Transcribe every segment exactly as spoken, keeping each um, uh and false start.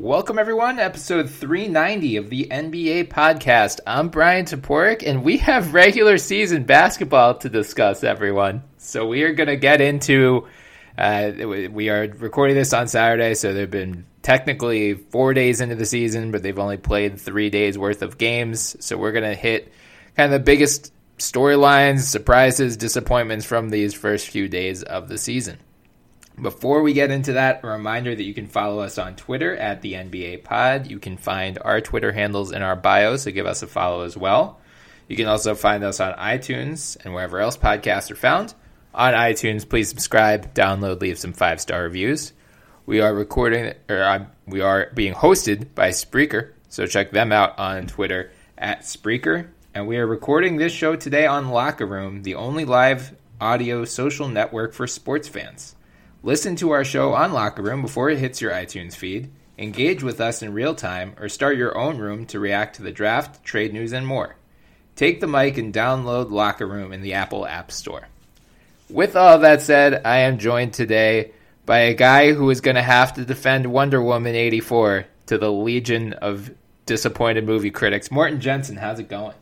Welcome, everyone, to episode three ninety of the N B A podcast. I'm Brian Toporek, and we have regular season basketball to discuss, everyone. So we are going to get into, uh, we are recording this on Saturday, so they've been technically four days into the season, but they've only played three days worth of games. So we're going to hit kind of the biggest storylines, surprises, disappointments from these first few days of the season. Before we get into that, a reminder that you can follow us on Twitter at the N B A Pod. You can find our Twitter handles in our bio, so give us a follow as well. You can also find us on iTunes and wherever else podcasts are found. On iTunes, please subscribe, download, leave some five-star reviews. We are recording, or uh, we are being hosted by Spreaker, so check them out on Twitter at Spreaker. And we are recording this show today on Locker Room, the only live audio social network for sports fans. Listen to our show on Locker Room before it hits your iTunes feed, engage with us in real time, or start your own room to react to the draft, trade news, and more. Take the mic and download Locker Room in the Apple App Store. With all that said, I am joined today by a guy who is going to have to defend Wonder Woman eighty-four to the legion of disappointed movie critics. Morten Jensen, how's it going?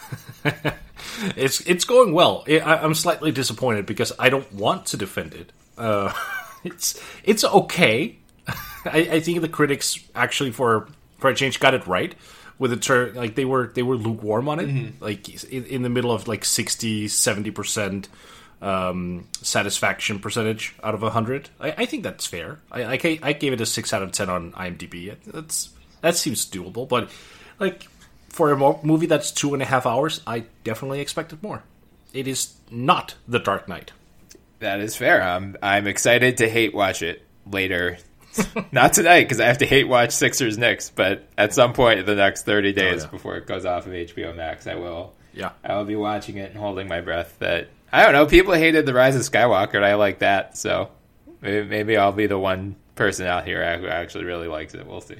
it's it's going well. I, I'm slightly disappointed because I don't want to defend it. Uh, it's it's okay. I, I think the critics actually, for for a change, got it right with the turn. Like they were they were lukewarm on it. Mm-hmm. Like in, in the middle of like sixty, seventy percent um, satisfaction percentage out of a hundred. I, I think that's fair. I, I I gave it a six out of ten on IMDb. That's that seems doable. But like for a mo- movie that's two and a half hours, I definitely expected more. It is not The Dark Knight. That is fair. I'm I'm excited to hate watch it later. Not tonight, because I have to hate watch Sixers Knicks, but at some point in the next thirty days oh, yeah. before it goes off of H B O Max, I will. Yeah, I will be watching it and holding my breath. That I don't know. People hated The Rise of Skywalker, and I like that. So maybe, maybe I'll be the one person out here who actually really likes it. We'll see.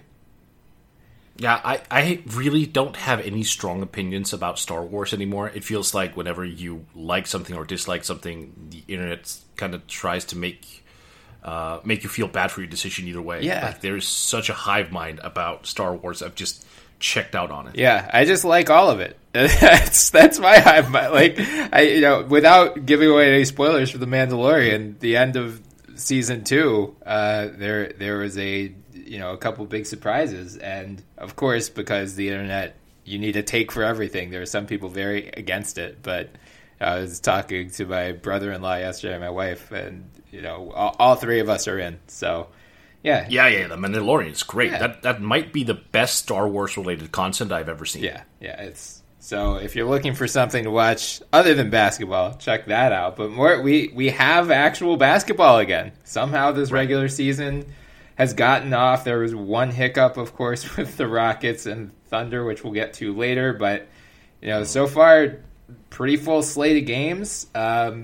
Yeah, I, I really don't have any strong opinions about Star Wars anymore. It feels like whenever you like something or dislike something, the internet kind of tries to make uh, make you feel bad for your decision either way. Yeah. Like, there's such a hive mind about Star Wars. I've just checked out on it. Yeah, I just like all of it. that's that's my hive mind. Like, I you know, without giving away any spoilers for The Mandalorian, the end of season two, uh, there there was a you know, a couple big surprises. And of course, because the internet, you need a take for everything. There are some people very against it, but I was talking to my brother-in-law yesterday, my wife, and, you know, all, all three of us are in. So, yeah. Yeah, yeah, The Mandalorian is great. Yeah. That that might be the best Star Wars-related content I've ever seen. Yeah, yeah, it's... So if you're looking for something to watch other than basketball, check that out. But more, we, we have actual basketball again. Somehow this right. regular season has gotten off. There was one hiccup, of course, with the Rockets and Thunder, which we'll get to later. But, you know, so far, pretty full slate of games. Um,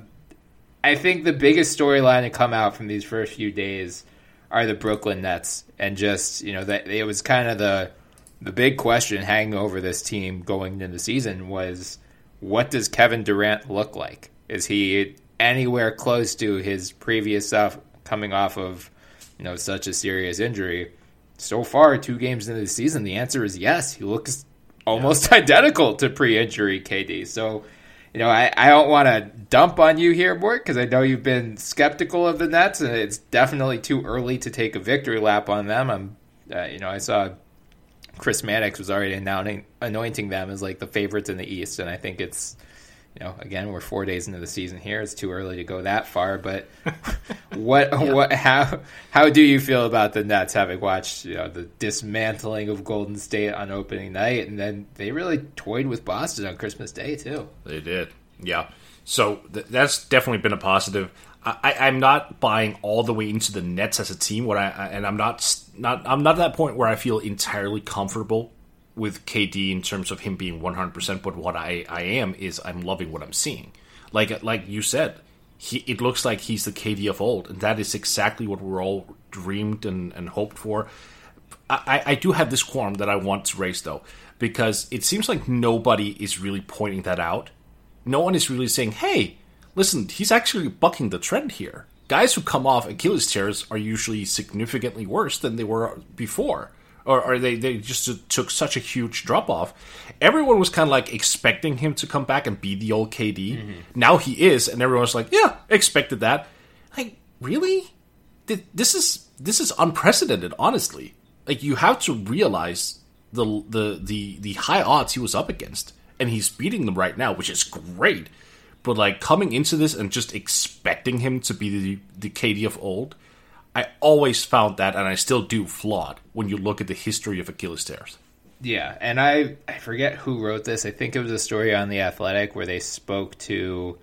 I think the biggest storyline to come out from these first few days are the Brooklyn Nets. And just, you know, that it was kind of the the big question hanging over this team going into the season was, what does Kevin Durant look like? Is he anywhere close to his previous stuff coming off of, you know, such a serious injury? So far, two games into the season, the answer is yes. He looks almost yeah. identical to pre-injury K D. So, you know, I, I don't want to dump on you here, Mort, because I know you've been skeptical of the Nets, and it's definitely too early to take a victory lap on them. I'm, uh, you know, I saw Chris Mannix was already anointing, anointing them as like the favorites in the East, and I think it's, you know, again, we're four days into the season here. It's too early to go that far, but what, yeah. what, how, how do you feel about the Nets, having watched, you know, the dismantling of Golden State on opening night, and then they really toyed with Boston on Christmas Day too? They did, yeah. So th- that's definitely been a positive. I, I'm not buying all the way into the Nets as a team. What I and I'm not not I'm not at that point where I feel entirely comfortable with K D in terms of him being one hundred percent. But what I, I am is I'm loving what I'm seeing. Like like you said, he it looks like he's the K D of old, and that is exactly what we're all dreamed and, and hoped for. I, I do have this qualm that I want to raise though, because it seems like nobody is really pointing that out. No one is really saying, hey, listen, he's actually bucking the trend here. Guys who come off Achilles tears are usually significantly worse than they were before, or, or they, they just took such a huge drop off. Everyone was kind of like expecting him to come back and be the old K D. Mm-hmm. Now he is, and everyone's like, yeah, expected that. Like, really? This is this is unprecedented, honestly. Like, you have to realize the the the the high odds he was up against, and he's beating them right now, which is great. But like coming into this and just expecting him to be the the K D of old, I always found that, and I still do, flawed when you look at the history of Achilles tears. Yeah, and I I forget who wrote this. I think it was a story on The Athletic where they spoke to,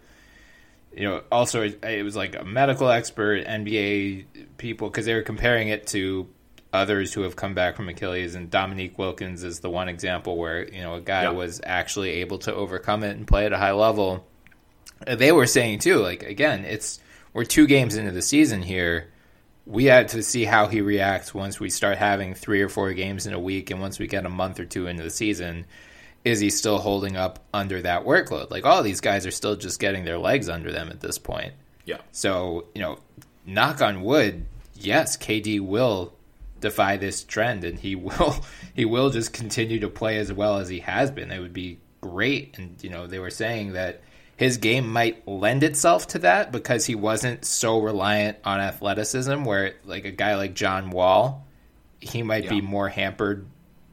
you know, also it, it was like a medical expert, N B A people, because they were comparing it to others who have come back from Achilles, and Dominique Wilkins is the one example where, you know, a guy yeah. was actually able to overcome it and play at a high level. They were saying too, like, again, it's we're two games into the season here. We had to see how he reacts once we start having three or four games in a week, and once we get a month or two into the season, is he still holding up under that workload? Like, all of these guys are still just getting their legs under them at this point. Yeah. So, you know, knock on wood, yes, K D will defy this trend, and he will he will just continue to play as well as he has been. It would be great. And, you know, they were saying that his game might lend itself to that because he wasn't so reliant on athleticism, where like a guy like John Wall, he might yeah. be more hampered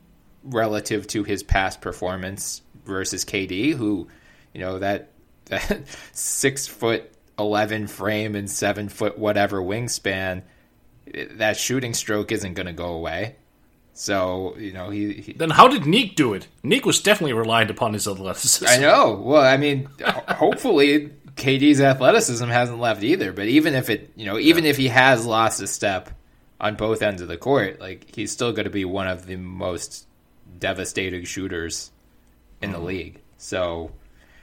relative to his past performance versus K D, who, you know, that, that six foot eleven frame and seven foot whatever wingspan, that shooting stroke isn't going to go away. So, you know, he, he... Then how did Nick do it? Nick was definitely reliant upon his athleticism. I know. Well, I mean, hopefully K D's athleticism hasn't left either. But even if it, you know, even yeah. if he has lost a step on both ends of the court, like, he's still going to be one of the most devastating shooters in mm-hmm. the league. So,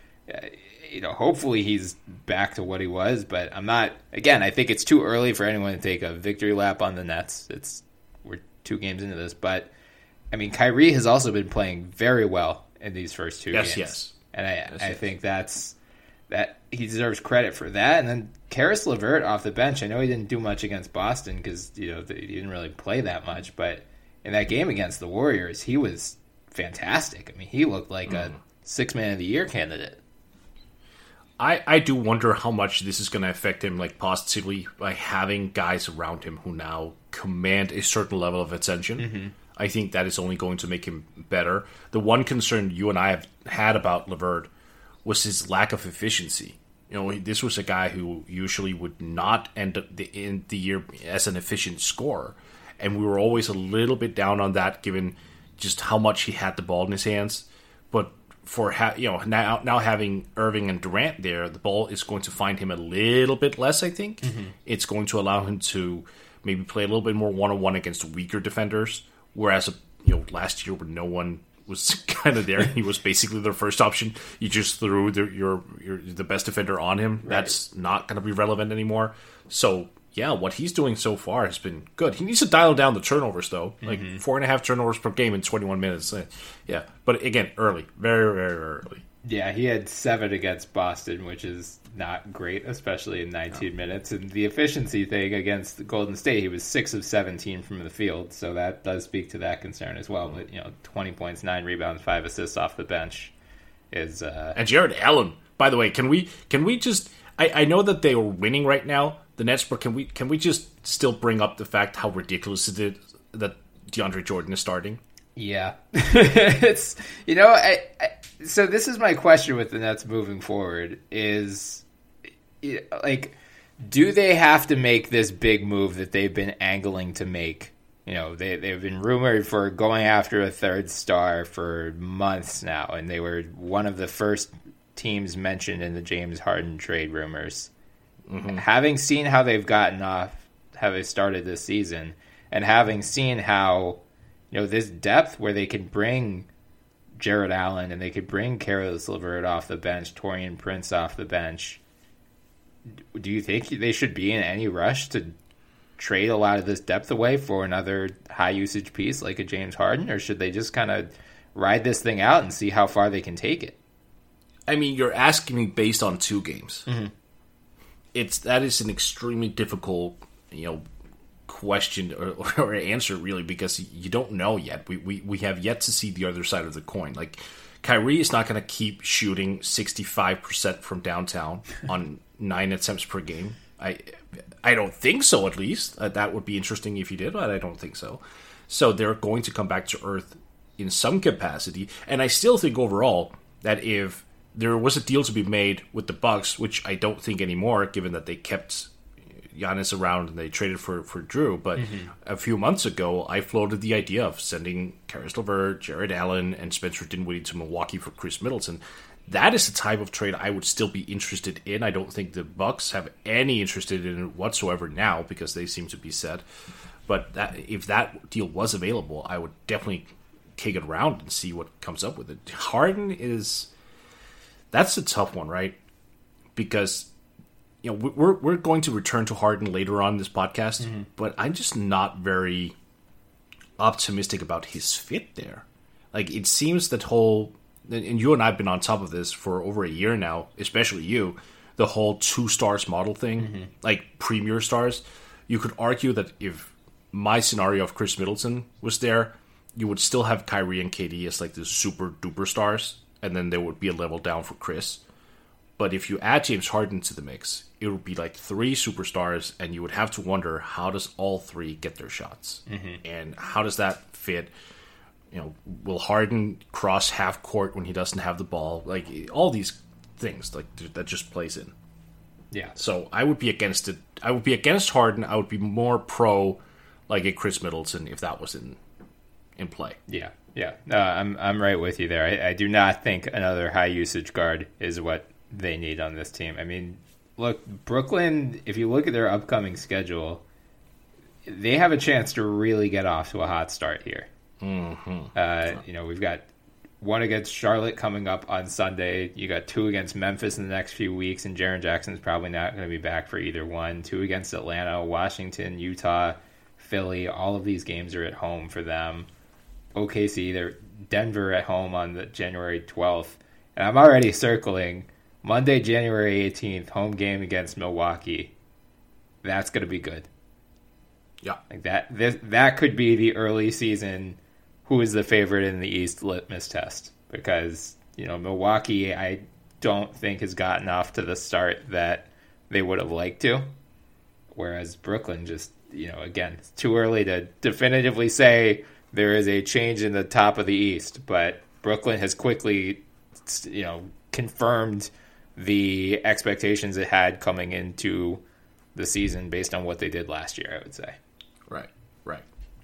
you know, hopefully he's back to what he was. But I'm not, again, I think it's too early for anyone to take a victory lap on the Nets. It's, we're two games into this, but I mean, Kyrie has also been playing very well in these first two yes, games. Yes, and I, yes. I think that's that he deserves credit for that. And then Karis LeVert off the bench. I know he didn't do much against Boston because, you know, he didn't really play that much, but in that game against the Warriors, he was fantastic. I mean, he looked like mm. a six man of the year candidate. I, I do wonder how much this is going to affect him, like, positively, by having guys around him who now command a certain level of attention. Mm-hmm. I think that is only going to make him better. The one concern you and I have had about LeVert was his lack of efficiency. You know, this was a guy who usually would not end up the, in the year as an efficient scorer, and we were always a little bit down on that, given just how much he had the ball in his hands. But for ha- you know now now having Irving and Durant there, the ball is going to find him a little bit less. I think mm-hmm. it's going to allow him to maybe play a little bit more one on one against weaker defenders. Whereas you know last year when no one was kind of there, he was basically their first option. You just threw the, your your the best defender on him. Right. That's not going to be relevant anymore. So yeah, what he's doing so far has been good. He needs to dial down the turnovers, though. Like, mm-hmm. four and a half turnovers per game in twenty-one minutes. Yeah, but again, early. Very, very early. Yeah, he had seven against Boston, which is not great, especially in nineteen no. minutes. And the efficiency thing against Golden State, he was six of seventeen from the field, so that does speak to that concern as well. Mm-hmm. But, you know, twenty points, nine rebounds, five assists off the bench is... Uh... And Jared Allen, by the way, can we can we just... I, I know that they are winning right now, the Nets, but can we can we just still bring up the fact how ridiculous it is that DeAndre Jordan is starting? Yeah. It's, you know, I, I so this is my question with the Nets moving forward is, like, do they have to make this big move that they've been angling to make? You know, they, they've been rumored for going after a third star for months now, and they were one of the first teams mentioned in the James Harden trade rumors. Mm-hmm. Having seen how they've gotten off, how they started this season, and having seen how, you know, this depth where they can bring Jared Allen and they could bring Karis LeVert off the bench, Taurean Prince off the bench, do you think they should be in any rush to trade a lot of this depth away for another high-usage piece like a James Harden, or should they just kind of ride this thing out and see how far they can take it? I mean, you're asking me based on two games. Mm-hmm. It's that is an extremely difficult, you know, question or, or answer really, because you don't know yet. We, we we have yet to see the other side of the coin. Like, Kyrie is not going to keep shooting sixty-five percent from downtown on nine attempts per game. I I don't think so, at least. Uh, that would be interesting if he did, but I don't think so. So they're going to come back to earth in some capacity. And I still think overall that if there was a deal to be made with the Bucks, which I don't think anymore, given that they kept Giannis around and they traded for, for Drew. But mm-hmm. a few months ago, I floated the idea of sending Karis LeVert, Jared Allen, and Spencer Dinwiddie to Milwaukee for Chris Middleton. That is the type of trade I would still be interested in. I don't think the Bucks have any interest in it whatsoever now, because they seem to be set. But that, if that deal was available, I would definitely kick it around and see what comes up with it. Harden is... That's a tough one, right? Because... You know, we're we're going to return to Harden later on in this podcast, mm-hmm. but I'm just not very optimistic about his fit there. Like, it seems that whole, and you and I have been on top of this for over a year now, especially you, the whole two stars model thing, mm-hmm. like premier stars. You could argue that if my scenario of Chris Middleton was there, you would still have Kyrie and K D as like the super duper stars, and then there would be a level down for Chris. But if you add James Harden to the mix, it would be like three superstars, and you would have to wonder, how does all three get their shots? Mm-hmm. And how does that fit? You know, will Harden cross half court when he doesn't have the ball? Like, all these things like that just plays in. Yeah. So I would be against it. I would be against Harden. I would be more pro, like, a Chris Middleton if that was in in play. Yeah. Yeah. No, I'm I'm right with you there. I, I do not think another high usage guard is what they need on this team. I mean, look, Brooklyn, if you look at their upcoming schedule, they have a chance to really get off to a hot start here. Mm-hmm. Uh, you know, we've got one against Charlotte coming up on Sunday. You got two against Memphis in the next few weeks, and Jaren Jackson's probably not going to be back for either one. Two against Atlanta, Washington, Utah, Philly. All of these games are at home for them. O K C, they're Denver at home on the January twelfth. And I'm already circling Monday, January eighteenth, home game against Milwaukee. That's going to be good. Yeah. Like that this, that could be the early season who is the favorite in the East litmus test. Because, you know, Milwaukee, I don't think has gotten off to the start that they would have liked to. Whereas Brooklyn just, you know, again, it's too early to definitively say there is a change in the top of the East. But Brooklyn has quickly, you know, confirmed the expectations it had coming into the season based on what they did last year, I would say. Right, right.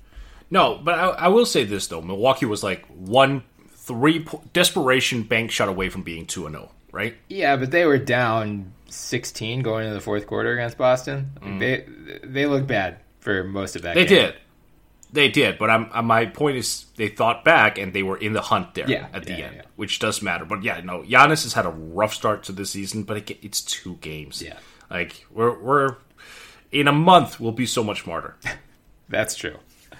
No, but I, I will say this, though. Milwaukee was like one, three, desperation bank shot away from being two and oh, right? Yeah, but they were down sixteen going into the fourth quarter against Boston. Mm. They they looked bad for most of that They game. did. They did, but I'm, I'm, my point is they thought back and they were in the hunt there yeah, at the yeah, end, yeah. which does matter. But yeah, no, Giannis has had a rough start to the season, but it, it's two games. Yeah, like we're we're in a month we'll be so much smarter. That's true.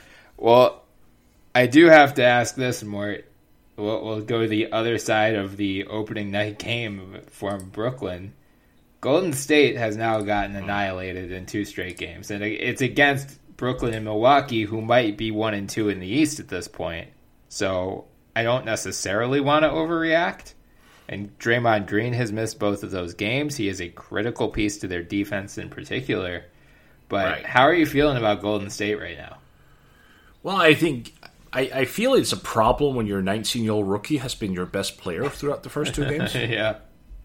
Well, I do have to ask this more. We'll, we'll go to the other side of the opening night game from Brooklyn. Golden State has now gotten annihilated in two straight games, and it's against Brooklyn and Milwaukee, who might be one and two in the East at this point. So I don't necessarily want to overreact. And Draymond Green has missed both of those games. He is a critical piece to their defense in particular. But right. How are you feeling about Golden State right now? Well, I think I, I feel it's a problem when your nineteen-year-old rookie has been your best player throughout the first two games. yeah.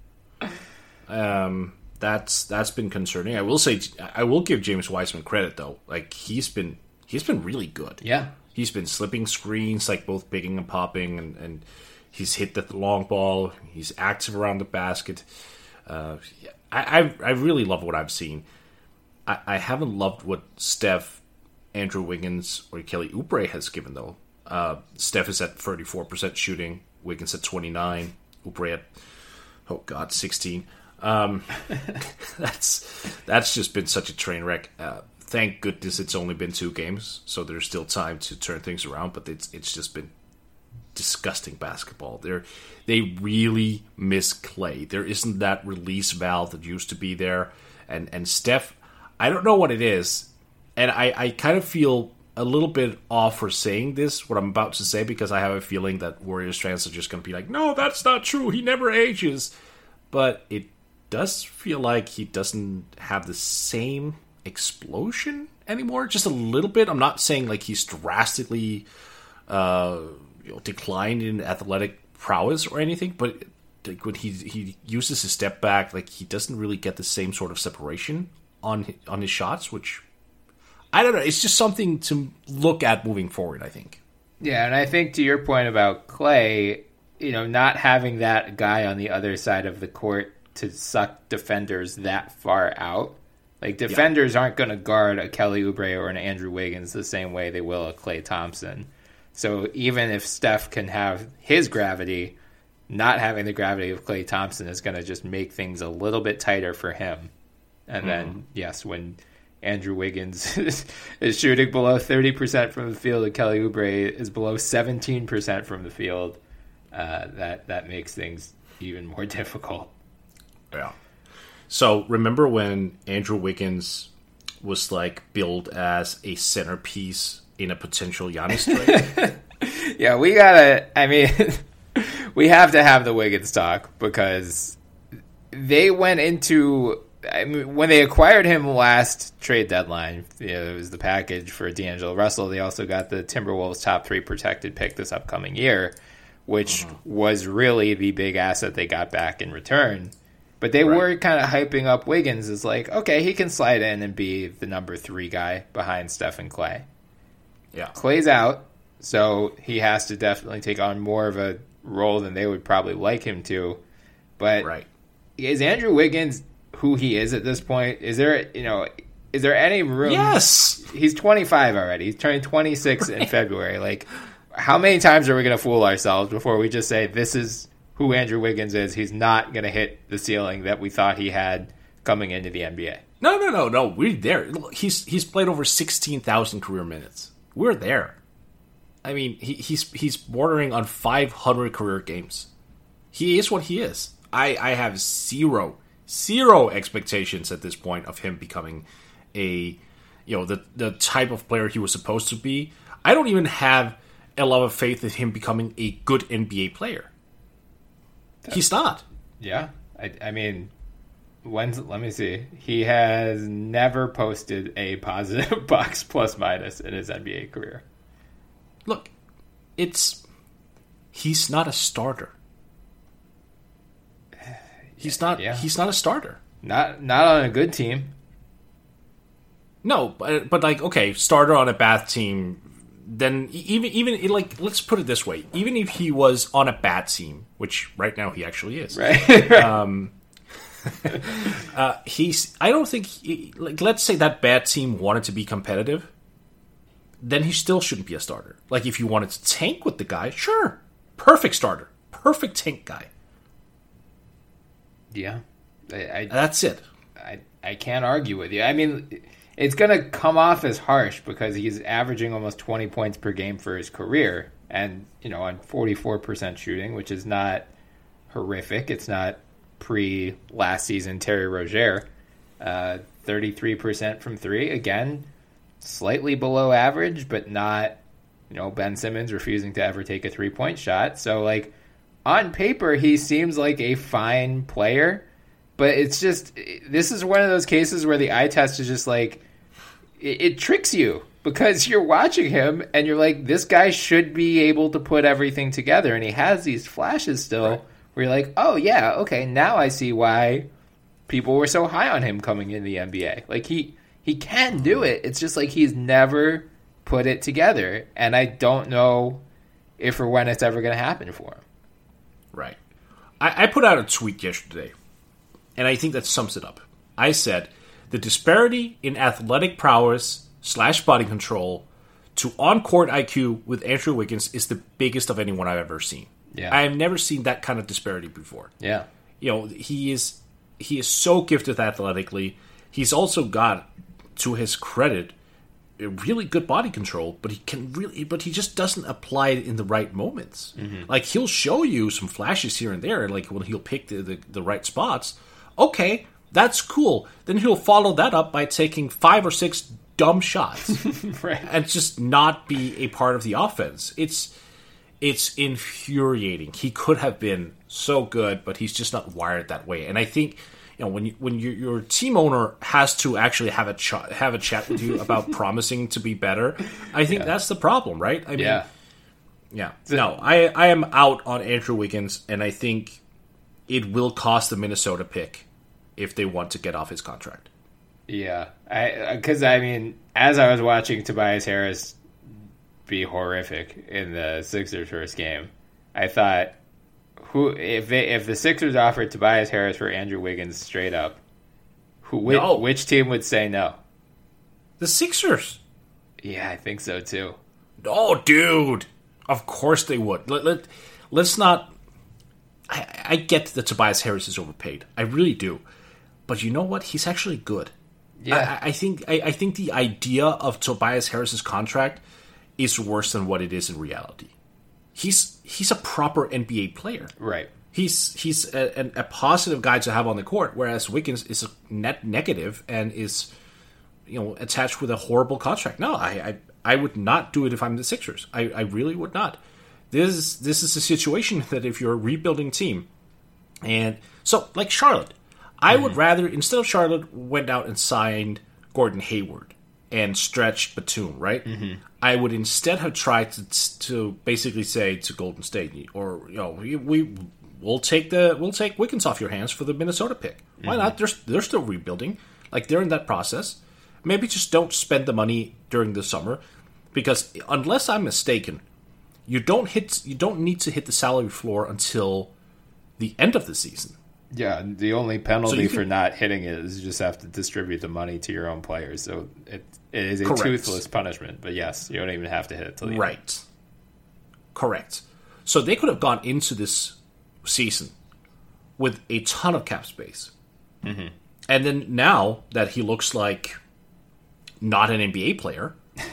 Um. That's that's been concerning. I will say I will give James Wiseman credit though. Like he's been he's been really good. Yeah, he's been slipping screens, like both picking and popping, and, and he's hit the long ball. He's active around the basket. Uh, I, I I really love what I've seen. I, I haven't loved what Steph, Andrew Wiggins, or Kelly Oubre has given though. Uh, Steph is at thirty-four percent shooting. Wiggins at twenty-nine. Oubre at oh god sixteen. Um, that's that's just been such a train wreck. Uh, thank goodness it's only been two games, so there's still time to turn things around. But it's it's just been disgusting basketball. They they really miss Clay. There isn't that release valve that used to be there. And and Steph, I don't know what it is. and I, I kind of feel a little bit off for saying this, what I'm about to say, because I have a feeling that Warriors fans are just going to be like, no, that's not true. He never ages. But it does feel like he doesn't have the same explosion anymore. Just a little bit. I'm not saying like he's drastically uh, you know, declined in athletic prowess or anything, but like when he he uses his step back, like he doesn't really get the same sort of separation on his, on his shots, which I don't know. It's just something to look at moving forward, I think. Yeah, and I think to your point about Clay, you know, not having that guy on the other side of the court to suck defenders that far out. Like, defenders yeah. aren't going to guard a Kelly Oubre or an Andrew Wiggins the same way they will a Klay Thompson. So even if Steph can have his gravity, not having the gravity of Klay Thompson is going to just make things a little bit tighter for him. And mm. then, yes, when Andrew Wiggins is shooting below thirty percent from the field and Kelly Oubre is below seventeen percent from the field, uh, that, that makes things even more difficult. Yeah. So remember when Andrew Wiggins was like billed as a centerpiece in a potential Giannis trade? Yeah, we gotta, I mean, we have to have the Wiggins talk because they went into, I mean, when they acquired him last trade deadline, you know, it was the package for D'Angelo Russell. They also got the Timberwolves top three protected pick this upcoming year, which mm-hmm. was really the big asset they got back in return. But they right. were kind of hyping up Wiggins as like, okay, he can slide in and be the number three guy behind Steph and Clay. Yeah. Clay's out, so he has to definitely take on more of a role than they would probably like him to. But right. is Andrew Wiggins who he is at this point? Is there, you know, is there any room? Yes. He's twenty-five already. He's turning twenty-six right. in February. Like, how many times are we going to fool ourselves before we just say this is who Andrew Wiggins is? He's not going to hit the ceiling that we thought he had coming into the N B A. No, no, no, no. We're there. He's he's played over sixteen thousand career minutes. We're there. I mean, he, he's he's bordering on five hundred career games. He is what he is. I, I have zero, zero expectations at this point of him becoming a, you know, the, the type of player he was supposed to be. I don't even have a lot of faith in him becoming a good N B A player. He's not. Yeah. I, I mean, when's, let me see. He has never posted a positive box plus minus in his N B A career. Look, it's... He's not a starter. He's not yeah. He's not a starter. Not not on a good team. No, but, but like, okay, starter on a bad team... Then even even like let's put it this way: even if he was on a bad team, which right now he actually is, right? um, uh, he's. I don't think he, like let's say that bad team wanted to be competitive, then he still shouldn't be a starter. Like if you wanted to tank with the guy, sure, perfect starter, perfect tank guy. Yeah, I, I, that's it. I I can't argue with you. I mean. It's going to come off as harsh because he's averaging almost twenty points per game for his career and, you know, on forty-four percent shooting, which is not horrific. It's not pre-last season Terry Rozier. Uh, thirty-three percent from three. Again, slightly below average, but not, you know, Ben Simmons refusing to ever take a three-point shot. So, like, on paper, he seems like a fine player, but it's just, this is one of those cases where the eye test is just like, It, it tricks you because you're watching him and you're like, this guy should be able to put everything together. And he has these flashes still right. where you're like, oh, yeah, okay, now I see why people were so high on him coming in the N B A. Like, he, he can do it. It's just like he's never put it together. And I don't know if or when it's ever going to happen for him. Right. I, I put out a tweet yesterday, and I think that sums it up. I said, the disparity in athletic prowess slash body control to on-court I Q with Andrew Wiggins is the biggest of anyone I've ever seen. Yeah. I have never seen that kind of disparity before. Yeah. You know, he is he is so gifted athletically. He's also got, to his credit, a really good body control, but he can really but he just doesn't apply it in the right moments. Mm-hmm. Like he'll show you some flashes here and there, like when he'll pick the, the, the right spots. Okay. That's cool. Then he'll follow that up by taking five or six dumb shots right. and just not be a part of the offense. It's it's infuriating. He could have been so good, but he's just not wired that way. And I think, you know, when you, when you, your team owner has to actually have a ch- have a chat with you about promising to be better, I think yeah. that's the problem, right? I mean, yeah. Yeah. No, I, I am out on Andrew Wiggins, and I think it will cost the Minnesota pick if they want to get off his contract. Yeah. I because, I mean, as I was watching Tobias Harris be horrific in the Sixers' first game, I thought, who if they, if the Sixers offered Tobias Harris for Andrew Wiggins straight up, who which, no. which team would say no? The Sixers. Yeah, I think so, too. Oh, dude. Of course they would. Let, let, let's not... I, I get that Tobias Harris is overpaid. I really do. But you know what? He's actually good. Yeah. I, I think I, I think the idea of Tobias Harris's contract is worse than what it is in reality. He's he's a proper N B A player. Right. He's he's a, a positive guy to have on the court, whereas Wiggins is a net negative and is, you know, attached with a horrible contract. No, I... I I would not do it if I'm the Sixers. I, I really would not. This is, this is a situation that if you're a rebuilding team, and so like Charlotte, I mm-hmm. would rather, instead of Charlotte went out and signed Gordon Hayward and stretched Batum, right? Mm-hmm. I would instead have tried to to basically say to Golden State, or you know, we, we we'll take the we'll take Wiggins off your hands for the Minnesota pick. Why mm-hmm. not? They're they're still rebuilding. Like they're in that process. Maybe just don't spend the money during the summer, because unless I'm mistaken, you don't hit you don't need to hit the salary floor until the end of the season. Yeah, the only penalty so for can, not hitting it is you just have to distribute the money to your own players. So it it is a correct. toothless punishment. But yes, you don't even have to hit it till the right. end. Right. Correct. So they could have gone into this season with a ton of cap space. Mm-hmm. And then now that he looks like not an N B A player,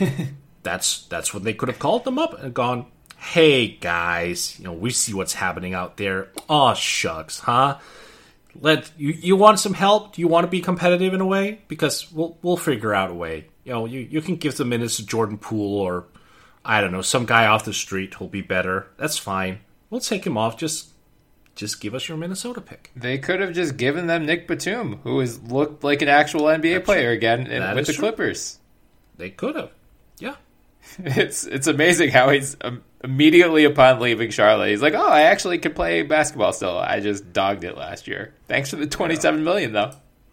that's that's when they could have called them up and gone, hey guys, you know, we see what's happening out there. Aw, shucks, huh? Let you you want some help? Do you want to be competitive in a way? Because we'll we'll figure out a way. You know, you, you can give the minutes to Jordan Poole, or I don't know, some guy off the street who'll be better. That's fine. We'll take him off. Just just give us your Minnesota pick. They could have just given them Nick Batum, who has looked like an actual N B A That's player true. again and with the true. Clippers. They could have. Yeah. It's it's amazing how he's um, immediately upon leaving Charlotte, he's like, "Oh, I actually could play basketball still. I just dogged it last year. Thanks for the twenty-seven million, though."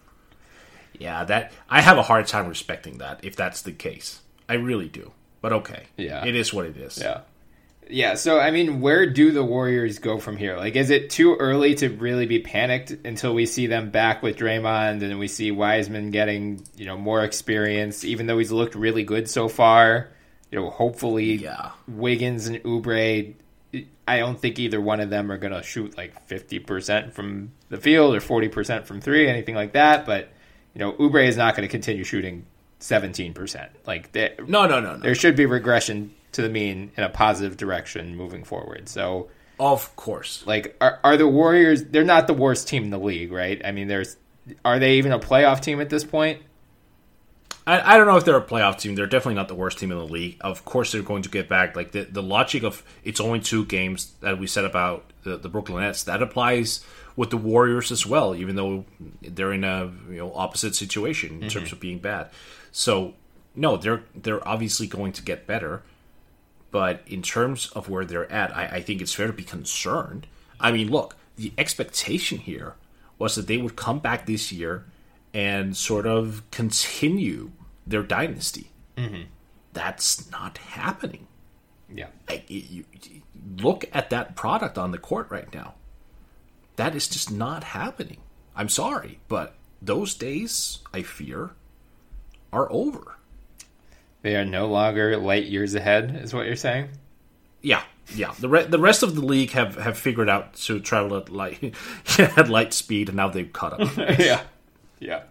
Yeah, that I have a hard time respecting that if that's the case. I really do. But okay. Yeah. It is what it is. Yeah. Yeah, so I mean, where do the Warriors go from here? Like, is it too early to really be panicked until we see them back with Draymond and we see Wiseman getting, you know, more experience, even though he's looked really good so far? You know, hopefully yeah. Wiggins and Oubre, I don't think either one of them are going to shoot like fifty percent from the field or forty percent from three, anything like that. But, you know, Oubre is not going to continue shooting seventeen percent. Like, they, no, no, no, no. There should be regression to the mean in a positive direction moving forward. So, of course, like, are are the Warriors? They're not the worst team in the league, right? I mean, there's are they even a playoff team at this point? I, I don't know if they're a playoff team. They're definitely not the worst team in the league. Of course, they're going to get back. Like the the logic of it's only two games that we said about the, the Brooklyn Nets, that applies with the Warriors as well. Even though they're in a you know opposite situation in mm-hmm. terms of being bad. So no, they're they're obviously going to get better. But in terms of where they're at, I, I think it's fair to be concerned. I mean, look, the expectation here was that they would come back this year and sort of continue their dynasty. Mm-hmm. That's not happening. Yeah. I, you, you look at that product on the court right now. That is just not happening. I'm sorry, but those days, I fear, are over. They are no longer light years ahead, is what you're saying? Yeah, yeah. The re- the rest of the league have, have figured out to travel at light at light speed, and now they've caught up. yeah, yeah.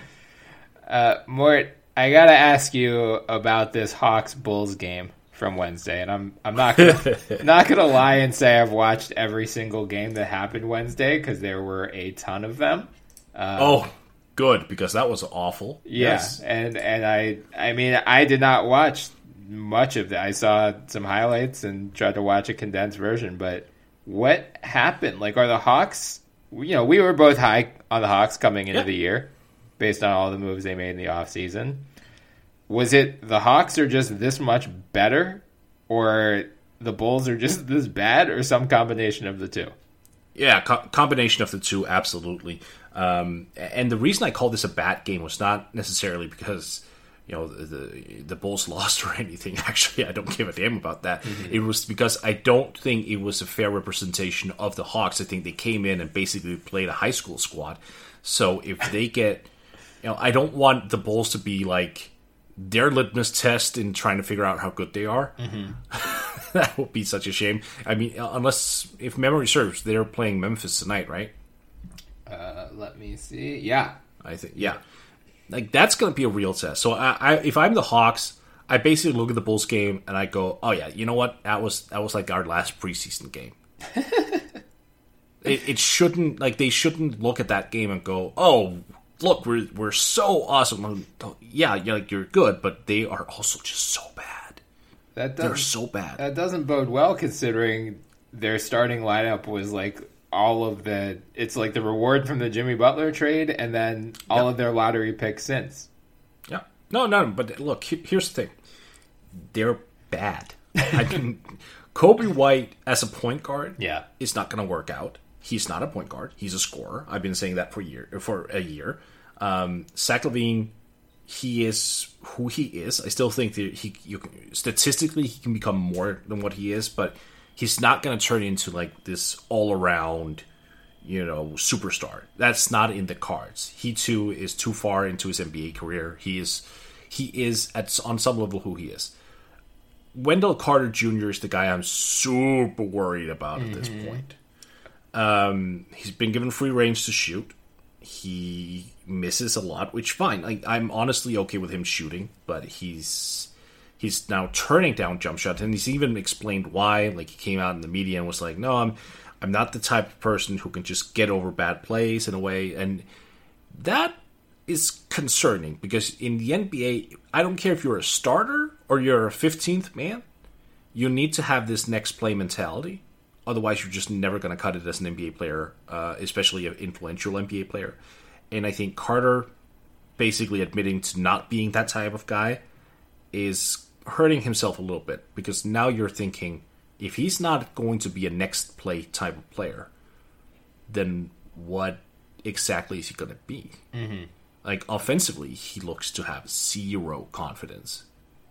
Uh, Mort, I gotta ask you about this Hawks Bulls game from Wednesday, and I'm I'm not gonna, not gonna lie and say I've watched every single game that happened Wednesday because there were a ton of them. Um, oh, good, because that was awful. Yeah, Yes. and and I I mean I did not watch much of that. I saw some highlights and tried to watch a condensed version, but what happened? Like, are the Hawks, you know, we were both high on the Hawks coming into Yeah. the year based on all the moves they made in the offseason. Was it the Hawks are just this much better, or the Bulls are just this bad, or some combination of the two? Yeah, co- combination of the two, absolutely. Um, and the reason I call this a bad game was not necessarily because, you know, the the Bulls lost or anything. Actually, I don't give a damn about that. Mm-hmm. It was because I don't think it was a fair representation of the Hawks. I think they came in and basically played a high school squad. So if they get, you know, I don't want the Bulls to be like their litmus test in trying to figure out how good they are. Mm-hmm. That would be such a shame. I mean, unless, if memory serves, they're playing Memphis tonight, right? Uh, let me see. Yeah. I think, yeah. Like, that's going to be a real test. So I, I, if I'm the Hawks, I basically look at the Bulls game and I go, oh yeah, you know what? That was that was like our last preseason game. it, it shouldn't, like, they shouldn't look at that game and go, oh, look, we're we're so awesome. Yeah, you're, like, you're good, but they are also just so bad. That They're so bad. That doesn't bode well, considering their starting lineup was like all of the. It's like the reward from the Jimmy Butler trade, and then all yeah. of their lottery picks since. Yeah, no, no. But look, here's the thing: they're bad. I mean, Kobe White as a point guard, yeah, is not going to work out. He's not a point guard. He's a scorer. I've been saying that for a year. For a year, um, Zach LaVine. He is who he is. I still think that he, you, statistically, he can become more than what he is, but he's not going to turn into like this all-around, you know, superstar. That's not in the cards. He too is too far into his N B A career. He is, he is at on some level who he is. Wendell Carter Junior is the guy I'm super worried about mm-hmm. at this point. Um, he's been given free range to shoot. He misses a lot, which fine. Like, I'm honestly okay with him shooting, but he's he's now turning down jump shots, and he's even explained why. Like, he came out in the media and was like, "No, I'm I'm not the type of person who can just get over bad plays in a way," and that is concerning because in the N B A, I don't care if you're a starter or you're a fifteenth man, you need to have this next play mentality. Otherwise, you're just never going to cut it as an N B A player, uh, especially an influential N B A player. And I think Carter basically admitting to not being that type of guy is hurting himself a little bit, because now you're thinking, if he's not going to be a next play type of player, then what exactly is he going to be? Mm-hmm. Like, offensively, he looks to have zero confidence.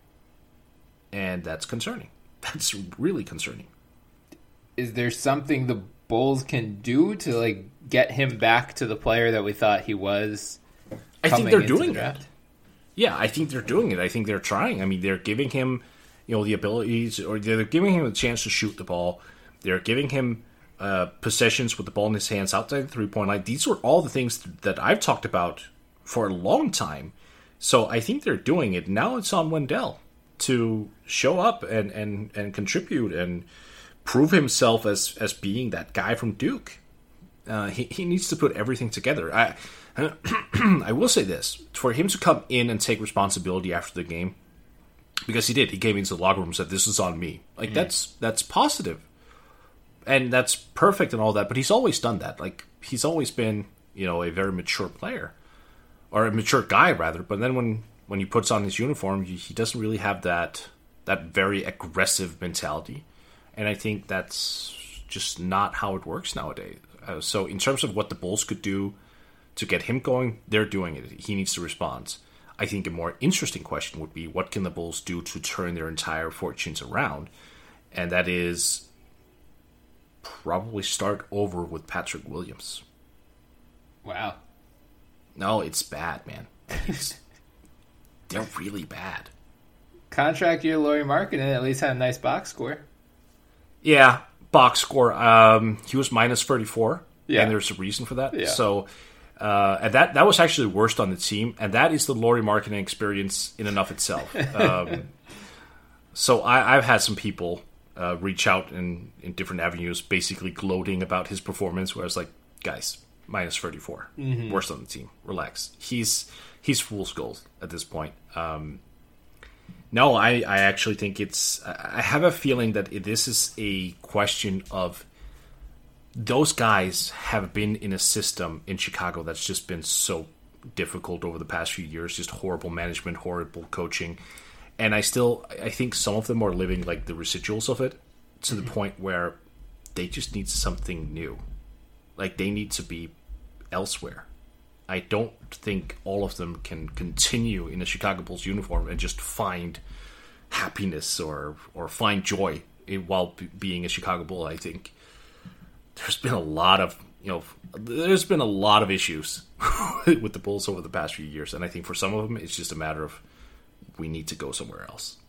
And that's concerning. That's really concerning. Is there something the Bulls can do to like get him back to the player that we thought he was? I think they're doing the it. Yeah, I think they're doing it. I think they're trying. I mean, they're giving him, you know, the abilities, or they're giving him a chance to shoot the ball. They're giving him uh, possessions with the ball in his hands outside the three-point line. These are all the things that I've talked about for a long time. So I think they're doing it. Now it's on Wendell to show up and, and, and contribute and prove himself as as being that guy from Duke. Uh, he, he needs to put everything together. I I will say this. For him to come in and take responsibility after the game, because he did. He came into the locker room and said, "This is on me." Like, mm. that's that's positive. And that's perfect and all that, but he's always done that. Like, he's always been, you know, a very mature player. Or a mature guy, rather. But then when, when he puts on his uniform, he, he doesn't really have that that very aggressive mentality. And I think that's just not how it works nowadays. Uh, so in terms of what the Bulls could do to get him going, they're doing it. He needs to respond. I think a more interesting question would be, what can the Bulls do to turn their entire fortunes around? And that is probably start over with Patrick Williams. Wow. No, it's bad, man. It's, they're really bad. Contract year, Lauri Markkanen at least had a nice box score. Yeah, box score. Um, he was minus thirty-four, yeah. And there's a reason for that. Yeah. So, uh, and that that was actually worst on the team, and that is the Lauri Markkanen experience in and of itself. Um, so I, I've had some people uh, reach out in, in different avenues, basically gloating about his performance, where I was like, guys, minus thirty-four. Mm-hmm. Worst on the team. Relax. He's he's fool's gold at this point. Um, no, I, I actually think it's... I have a feeling that this is a question of those guys have been in a system in Chicago that's just been so difficult over the past few years. Just horrible management, horrible coaching. And I still... I think some of them are living like the residuals of it to mm-hmm. the point where they just need something new. Like, they need to be elsewhere. I don't think all of them can continue in a Chicago Bulls uniform and just find happiness or or find joy in, while b- being a Chicago Bull. I think there's been a lot of, you know, there's been a lot of issues with the Bulls over the past few years. And I think for some of them, it's just a matter of we need to go somewhere else.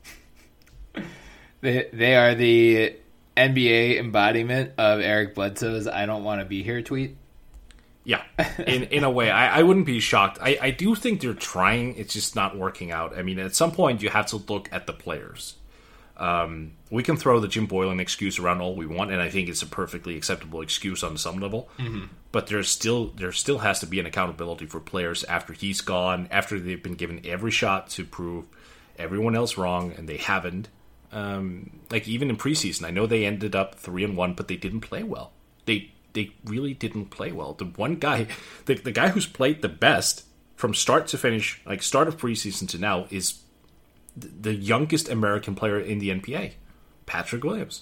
They, they are the N B A embodiment of Eric Bledsoe's "I don't want to be here" tweet. Yeah, in in a way, I, I wouldn't be shocked. I, I do think they're trying. It's just not working out. I mean, at some point, you have to look at the players. Um, we can throw the Jim Boylen excuse around all we want, and I think it's a perfectly acceptable excuse on some level. Mm-hmm. But there's still there still has to be an accountability for players after he's gone, after they've been given every shot to prove everyone else wrong, and they haven't. Um, like, even in preseason, I know they ended up three and one, but they didn't play well. They they really didn't play well. The one guy, the, the guy who's played the best from start to finish, like start of preseason to now, is th- the youngest American player in the N B A, Patrick Williams.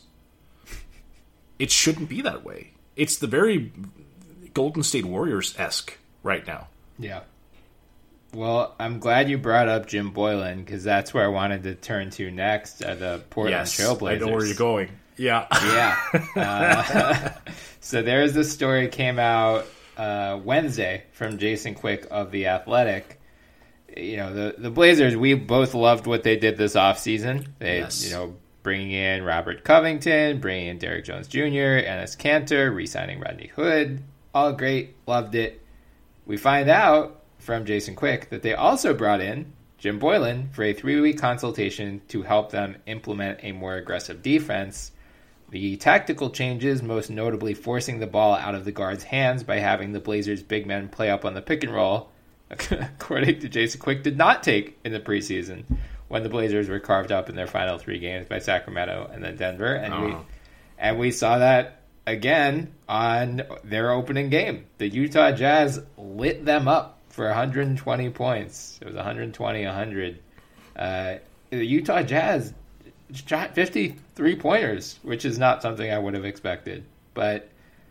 It shouldn't be that way. It's the very Golden State Warriors-esque right now. Yeah. Well, I'm glad you brought up Jim Boylen, because that's where I wanted to turn to next, uh, the Portland yes, Trailblazers. I know where you're going. Yeah. Yeah. Uh, so there's this story came out uh, Wednesday from Jason Quick of The Athletic. You know, the, the Blazers, we both loved what they did this offseason. They, yes. you know, bringing in Robert Covington, bringing in Derrick Jones Junior, Enes Kanter, re-signing Rodney Hood. All great. Loved it. We find out from Jason Quick that they also brought in Jim Boylen for a three-week consultation to help them implement a more aggressive defense. The tactical changes, most notably forcing the ball out of the guards' hands by having the Blazers' big men play up on the pick and roll, according to Jason Quick, did not take in the preseason when the Blazers were carved up in their final three games by Sacramento and then Denver. And oh. we and we saw that again on their opening game. The Utah Jazz lit them up for one hundred twenty points. It was one hundred twenty one hundred. Uh, the Utah Jazz shot fifty-three pointers, which is not something I would have expected. But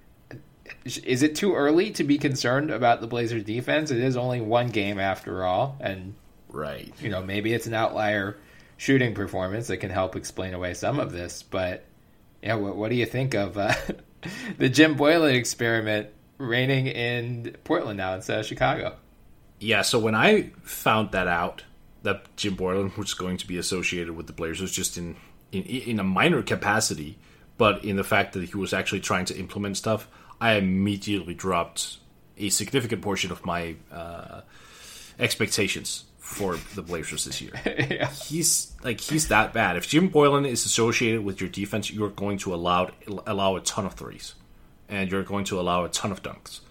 is it too early to be concerned about the Blazers' defense? It is only one game after all, and right, you know, maybe it's an outlier shooting performance that can help explain away some of this. But yeah, what, what do you think of uh, the Jim Boylen experiment reigning in Portland now instead of Chicago? Yeah, so when I found that out, that Jim Boylen was going to be associated with the Blazers just in, in in a minor capacity, but in the fact that he was actually trying to implement stuff, I immediately dropped a significant portion of my uh, expectations for the Blazers this year. yeah. He's like he's that bad. If Jim Boylen is associated with your defense, you're going to allow allow a ton of threes, and you're going to allow a ton of dunks.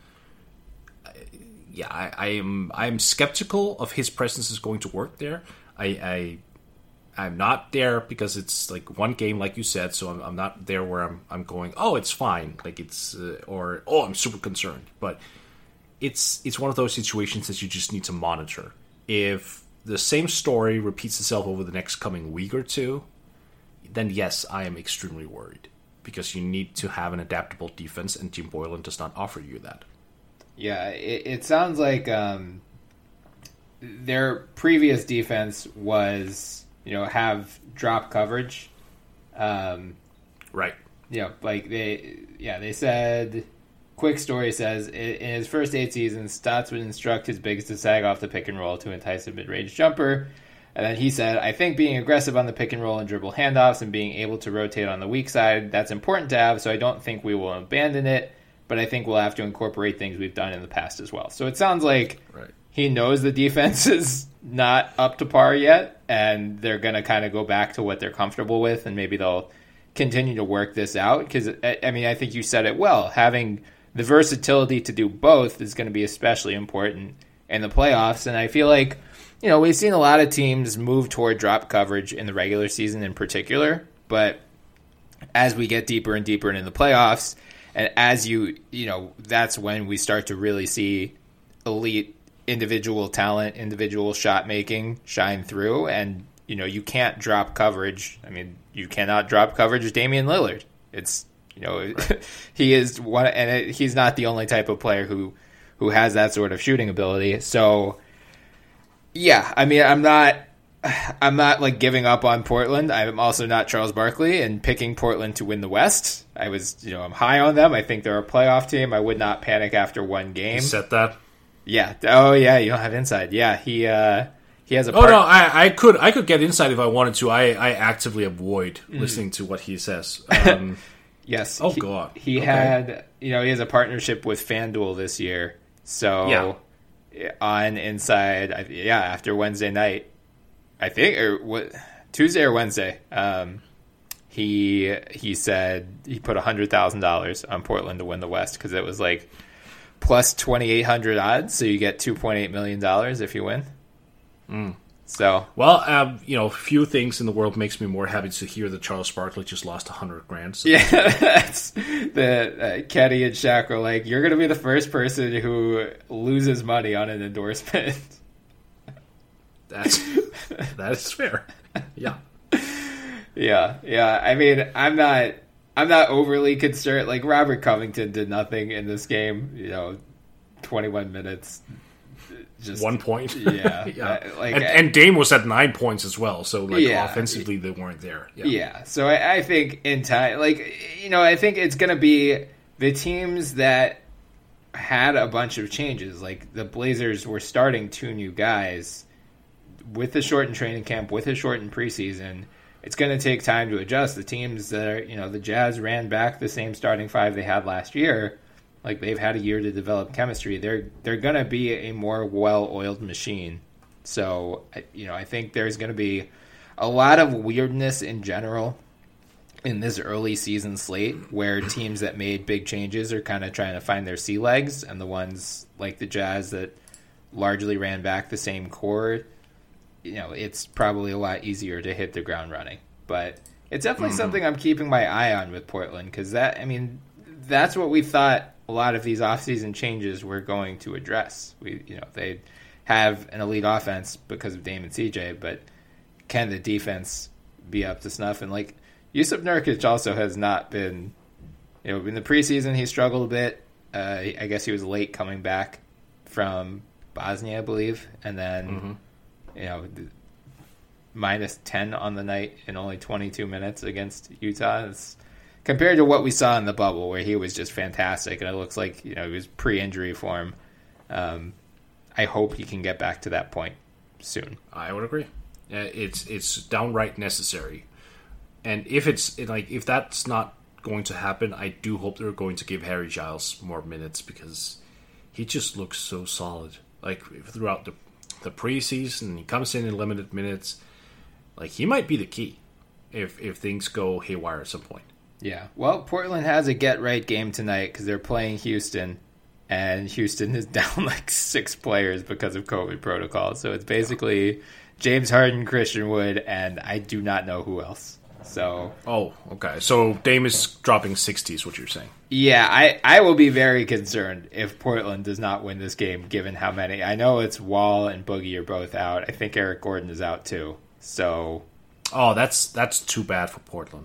Yeah, I, I am. I am skeptical of his presence is going to work there. I, I, I'm not there because it's like one game, like you said. So I'm, I'm not there where I'm. I'm going. Oh, it's fine. Like it's uh, or oh, I'm super concerned. But it's it's one of those situations that you just need to monitor. If the same story repeats itself over the next coming week or two, then yes, I am extremely worried because you need to have an adaptable defense, and Jim Boylen does not offer you that. Yeah, it, it sounds like um, their previous defense was, you know, have drop coverage. Um, right. Yeah, you know, like they, yeah, they said, Quick Story says, in his first eight seasons, Stotts would instruct his bigs to sag off the pick and roll to entice a mid-range jumper. And then he said, I think being aggressive on the pick and roll and dribble handoffs and being able to rotate on the weak side, that's important to have, so I don't think we will abandon it. But I think we'll have to incorporate things we've done in the past as well. So it sounds like right. he knows the defense is not up to par yet, and they're going to kind of go back to what they're comfortable with, and maybe they'll continue to work this out. Because, I mean, I think you said it well. Having the versatility to do both is going to be especially important in the playoffs. And I feel like, you know, we've seen a lot of teams move toward drop coverage in the regular season in particular, but as we get deeper and deeper into the playoffs, and as you, you know, that's when we start to really see elite individual talent, individual shot making shine through. And, you know, you can't drop coverage. I mean, you cannot drop coverage Damian Lillard. It's, you know, he is one, and it, he's not the only type of player who, who has that sort of shooting ability. So, yeah, I mean, I'm not, I'm not like giving up on Portland. I'm also not Charles Barkley and picking Portland to win the West. I was, you know, I'm high on them. I think they're a playoff team. I would not panic after one game. You set that? Yeah. Oh, yeah. You don't have inside. Yeah. He, uh, he has a. Part- oh no, I, I could, I could get inside if I wanted to. I, I actively avoid mm. listening to what he says. Um, yes. Oh he, God. He okay. had, you know, he has a partnership with FanDuel this year. So yeah. on inside, yeah, after Wednesday night, I think, or what, Tuesday or Wednesday, um, he he said he put a hundred thousand dollars on Portland to win the West because it was like plus twenty eight hundred odds, so you get two point eight million dollars if you win. Mm. So well, um, you know, few things in the world makes me more happy to hear that Charles Barkley just lost a hundred grand. So. Yeah, that's the uh, Kenny and Shaq were like, "You're going to be the first person who loses money on an endorsement." That's that is fair. Yeah. Yeah, yeah. I mean, I'm not, I'm not overly concerned. Like Robert Covington did nothing in this game. You know, twenty-one minutes, just one point. Yeah, yeah. Uh, like, and, and Dame was at nine points as well. So like yeah, offensively, they weren't there. Yeah. yeah. So I, I think in time, like you know, I think it's going to be the teams that had a bunch of changes. Like the Blazers were starting two new guys with the shortened training camp, with a shortened preseason. It's going to take time to adjust. The teams that are, you know, the Jazz ran back the same starting five they had last year. Like they've had a year to develop chemistry. They're they're going to be a more well-oiled machine. So, you know, I think there's going to be a lot of weirdness in general in this early season slate where teams that made big changes are kind of trying to find their sea legs, and the ones like the Jazz that largely ran back the same core, you know, it's probably a lot easier to hit the ground running. But it's definitely mm-hmm. something I'm keeping my eye on with Portland because that, I mean, that's what we thought a lot of these offseason changes were going to address. We, you know, they have an elite offense because of Dame and C J, but can the defense be up to snuff? And like Yusuf Nurkic also has not been, you know, in the preseason he struggled a bit. Uh, I guess he was late coming back from Bosnia, I believe, and then. Mm-hmm. You know, minus ten on the night in only twenty-two minutes against Utah. It's, compared to what we saw in the bubble, where he was just fantastic, and it looks like, you know, he was pre-injury form. Um, I hope he can get back to that point soon. I would agree. Uh, it's it's downright necessary, and if it's like if that's not going to happen, I do hope they're going to give Harry Giles more minutes because he just looks so solid. Like throughout the. The preseason, he comes in in limited minutes. Like he might be the key if if things go haywire at some point. Yeah. Well, Portland has a get right game tonight because they're playing Houston, and Houston is down like six players because of COVID protocol. So it's basically yeah. James Harden, Christian Wood, and I do not know who else. So oh, okay. So Dame is dropping sixty is what you're saying. Yeah, I, I will be very concerned if Portland does not win this game, given how many. I know it's Wall and Boogie are both out. I think Eric Gordon is out too. So, oh, that's that's too bad for Portland.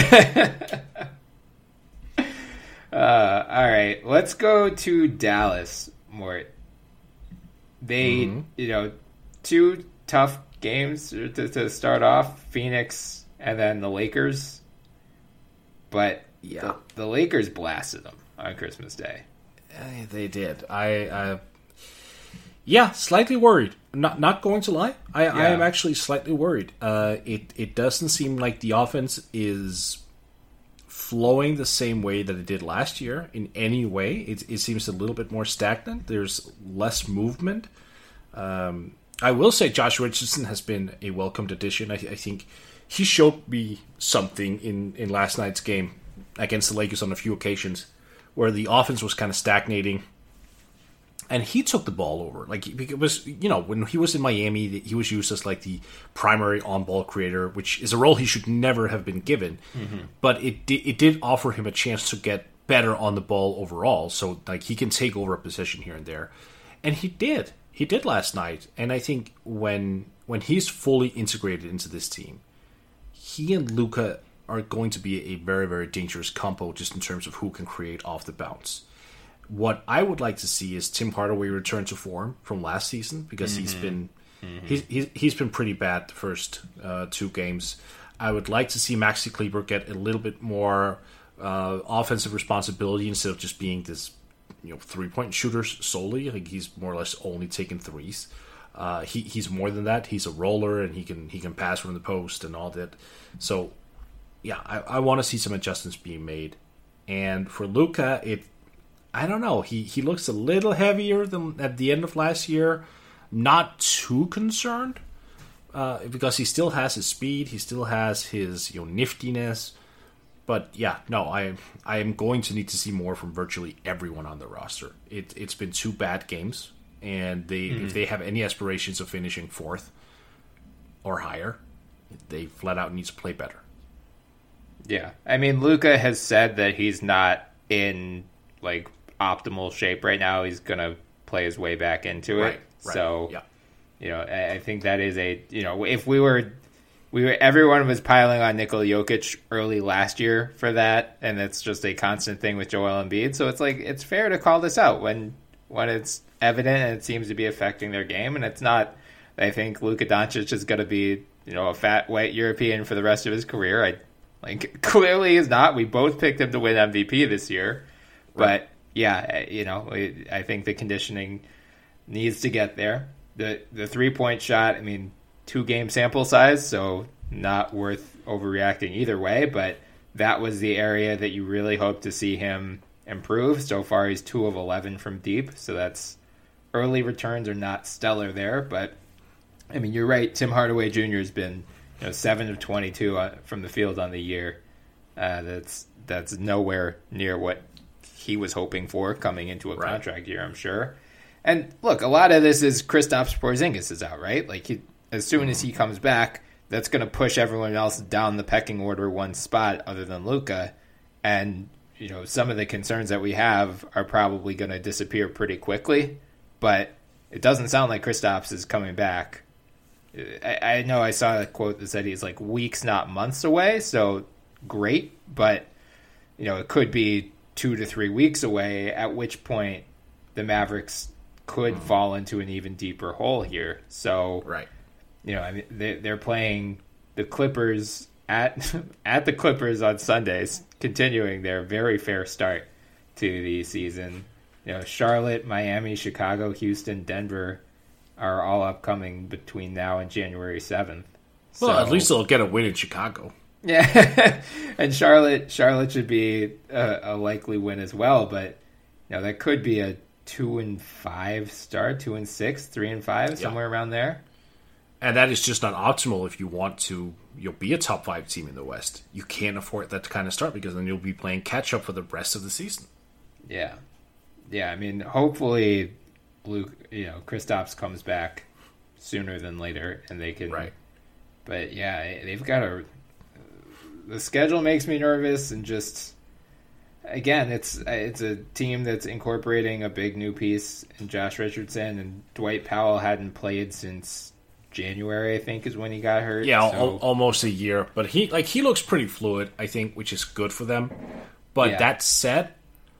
uh, all right, let's go to Dallas, Mort. They, mm-hmm. you know, two tough games to, to start off: Phoenix and then the Lakers. But yeah, the, the Lakers blasted them on Christmas Day. Uh, they did. I, uh, yeah, slightly worried. Not not going to lie, I, yeah. I am actually slightly worried. Uh, it it doesn't seem like the offense is flowing the same way that it did last year in any way. It it seems a little bit more stagnant. There's less movement. Um, I will say Josh Richardson has been a welcomed addition. I, I think he showed me something in, in last night's game against the Lakers on a few occasions where the offense was kind of stagnating. And he took the ball over. Like, it was, you know, when he was in Miami, he was used as like the primary on-ball creator, which is a role he should never have been given. Mm-hmm. But it did, it did offer him a chance to get better on the ball overall. So, like, he can take over a position here and there. And he did. He did last night. And I think when when he's fully integrated into this team, he and Luka are going to be a very, very dangerous combo just in terms of who can create off the bounce. What I would like to see is Tim Hardaway return to form from last season, because mm-hmm. he's been mm-hmm. he's, he's he's been pretty bad the first uh, two games. I would like to see Maxi Kleber get a little bit more uh, offensive responsibility instead of just being this, you know, three point shooter solely. Like, he's more or less only taking threes. Uh, he he's more than that. He's a roller, and he can he can pass from the post and all that. So yeah, I, I want to see some adjustments being made. And for Luka, it. I don't know. He he looks a little heavier than at the end of last year. Not too concerned uh, because he still has his speed. He still has his, you know, niftiness. But yeah, no, I I am going to need to see more from virtually everyone on the roster. It it's been two bad games, and they mm-hmm. if they have any aspirations of finishing fourth or higher, they flat out need to play better. Yeah, I mean, Luka has said that he's not in like optimal shape right now. He's gonna play his way back into it. Right, right. So, yeah. you know, I, I think that is a, you know, if we were, we were, everyone was piling on Nikola Jokic early last year for that, and it's just a constant thing with Joel Embiid. So it's like, it's fair to call this out when when it's evident and it seems to be affecting their game, and it's not. I think Luka Doncic is going to be, you know, a fat white European for the rest of his career. I like clearly is not. We both picked him to win M V P this year, right. But. Yeah, you know, I think the conditioning needs to get there. The the three-point shot, I mean, two-game sample size, so not worth overreacting either way, but that was the area that you really hope to see him improve. So far, he's two of eleven from deep, so that's early returns are not stellar there, but, I mean, you're right, Tim Hardaway Junior has been, you know, seven of twenty-two from the field on the year. Uh, that's that's nowhere near what he was hoping for coming into a right. contract year, I'm sure. And look, a lot of this is Kristaps Porzingis is out, right? Like, he, as soon as he comes back, that's going to push everyone else down the pecking order one spot other than Luka. And, you know, some of the concerns that we have are probably going to disappear pretty quickly. But it doesn't sound like Kristaps is coming back. I, I know I saw a quote that said he's like weeks, not months away. So great. But, you know, it could be two to three weeks away, at which point the Mavericks could mm. fall into an even deeper hole here. So, right. you know, I mean, they, they're playing the Clippers at at the Clippers on Sundays, continuing their very fair start to the season. You know, Charlotte, Miami, Chicago, Houston, Denver are all upcoming between now and January seventh. Well, so, at least they'll get a win in Chicago. Yeah, and Charlotte, Charlotte should be a, a likely win as well. But you know, that could be a two and five start, two and six, three and five, somewhere yeah. around there. And that is just not optimal if you want to, you'll be a top five team in the West. You can't afford that kind of start because then you'll be playing catch up for the rest of the season. Yeah, yeah. I mean, hopefully, Luke, you know, Kristaps comes back sooner than later, and they can. Right. But yeah, they've got a. The schedule makes me nervous, and just again, it's it's a team that's incorporating a big new piece in Josh Richardson, and Dwight Powell hadn't played since January, I think, is when he got hurt. Yeah, so. al- almost a year. But he like he looks pretty fluid, I think, which is good for them. But yeah. that said,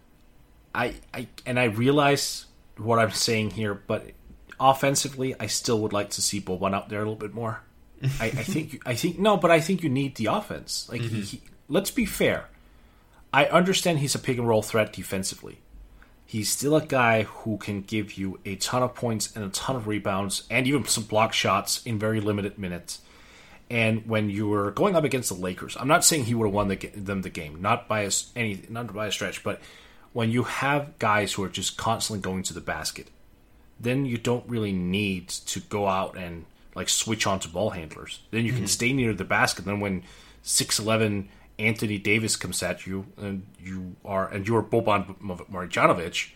I I and I realize what I'm saying here, but offensively, I still would like to see Boban out there a little bit more. I, I think I think no, but I think you need the offense. Like, mm-hmm. he, he, let's be fair. I understand he's a pick and roll threat defensively. He's still a guy who can give you a ton of points and a ton of rebounds and even some block shots in very limited minutes. And when you were going up against the Lakers, I'm not saying he would have won the, them the game, not by a, any, not by a stretch, but when you have guys who are just constantly going to the basket, then you don't really need to go out and like switch on to ball handlers. Then you can mm-hmm. stay near the basket. Then when six eleven Anthony Davis comes at you and you are and you're Boban Marjanovic,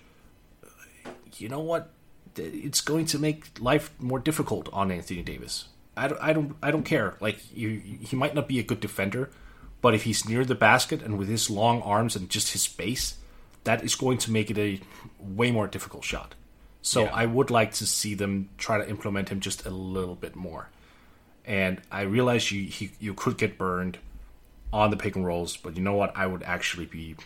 you know what? It's going to make life more difficult on Anthony Davis. I don't, I don't, I don't care. Like you, he might not be a good defender, but if he's near the basket and with his long arms and just his pace, that is going to make it a way more difficult shot. So yeah. I would like to see them try to implement him just a little bit more. And I realize you he, you could get burned on the pick and rolls, but you know what? I would actually be,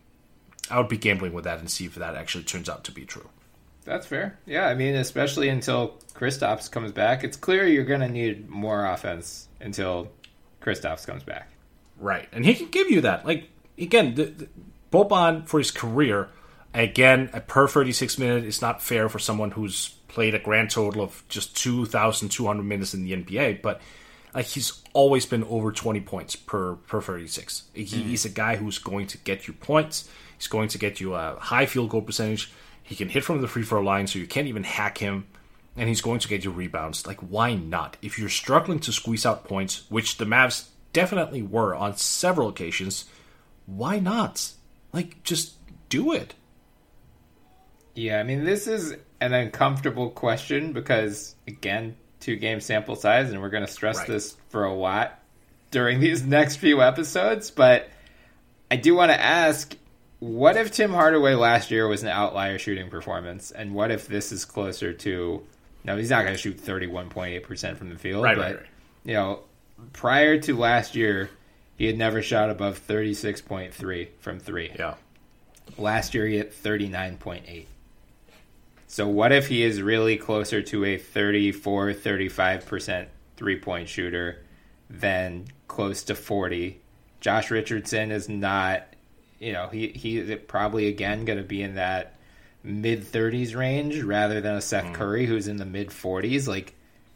I would be gambling with that and see if that actually turns out to be true. That's fair. Yeah, I mean, especially until Kristaps comes back, it's clear you're going to need more offense until Kristaps comes back. Right, and he can give you that. Like again, the, the, Boban for his career, again, a per thirty-six minute is not fair for someone who's played a grand total of just two thousand two hundred minutes in the N B A, but like he's always been over twenty points per per thirty-six. He, mm-hmm. He's a guy who's going to get you points. He's going to get you a high field goal percentage. He can hit from the free throw line, so you can't even hack him. And he's going to get you rebounds. Like, why not? If you're struggling to squeeze out points, which the Mavs definitely were on several occasions, why not? Like, just do it. Yeah, I mean, this is an uncomfortable question because, again, two-game sample size, and we're going to stress right. this for a lot during these next few episodes. But I do want to ask, what if Tim Hardaway last year was an outlier shooting performance? And what if this is closer to... No, he's not going to shoot thirty-one point eight percent from the field. Right, but, right, right. You know, prior to last year, he had never shot above thirty-six point three from three. Yeah. Last year, he hit thirty-nine point eight. So what if he is really closer to a thirty-four, thirty-five percent three-point shooter than close to forty? Josh Richardson is not... You know, he he's probably, again, going to be in that mid-thirties range rather than a Seth mm. Curry who's in the mid-forties. Like,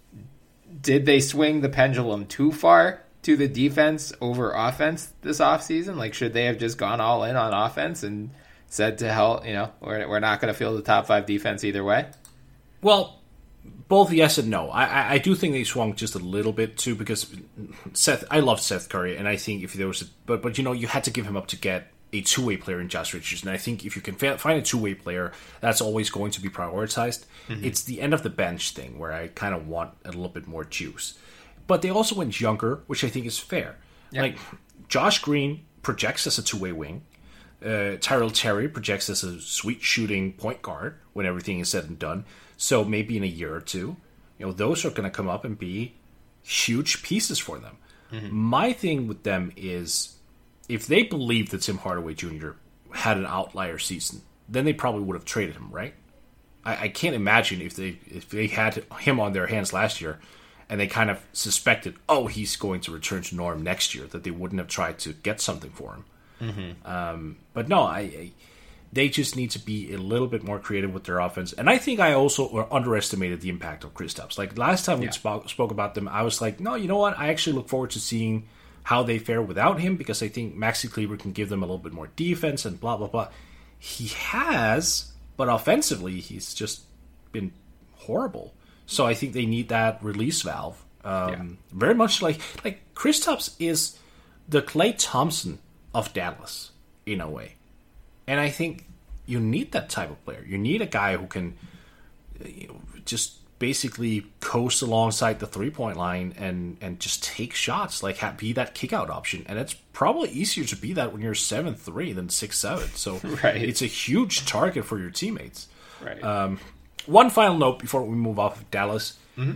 did they swing the pendulum too far to the defense over offense this offseason? Like, should they have just gone all in on offense and said to hell, you know, we're, we're not going to field the top five defense either way? Well, both yes and no. I, I do think they swung just a little bit too because Seth, I love Seth Curry, and I think if there was a, but, but you know, you had to give him up to get a two-way player in Josh Richardson. And I think if you can find a two-way player, that's always going to be prioritized. Mm-hmm. It's the end of the bench thing where I kind of want a little bit more juice. But they also went younger, which I think is fair. Yep. Like, Josh Green projects as a two-way wing. Uh, Tyrell Terry projects as a sweet shooting point guard when everything is said and done. So maybe in a year or two, you know, those are going to come up and be huge pieces for them. Mm-hmm. My thing with them is, if they believed that Tim Hardaway Junior had an outlier season, then they probably would have traded him, right? I, I can't imagine if they if they had him on their hands last year and they kind of suspected, oh, he's going to return to norm next year, that they wouldn't have tried to get something for him. Mm-hmm. Um, but no, I, I they just need to be a little bit more creative with their offense. And I think I also underestimated the impact of Kristaps. Like last time yeah. we spoke, spoke about them, I was like, no, you know what? I actually look forward to seeing how they fare without him, because I think Maxi Kleber can give them a little bit more defense and blah, blah, blah. He has, but offensively, he's just been horrible. So I think they need that release valve. Um, yeah. Very much like, like Kristaps is the Klay Thompson of Dallas, in a way. And I think you need that type of player. You need a guy who can you know, just basically coast alongside the three-point line and, and just take shots, like have, be that kick-out option. And it's probably easier to be that when you're seven three than six seven. So right. It's a huge target for your teammates. Right. Um, one final note before we move off of Dallas. Mm-hmm.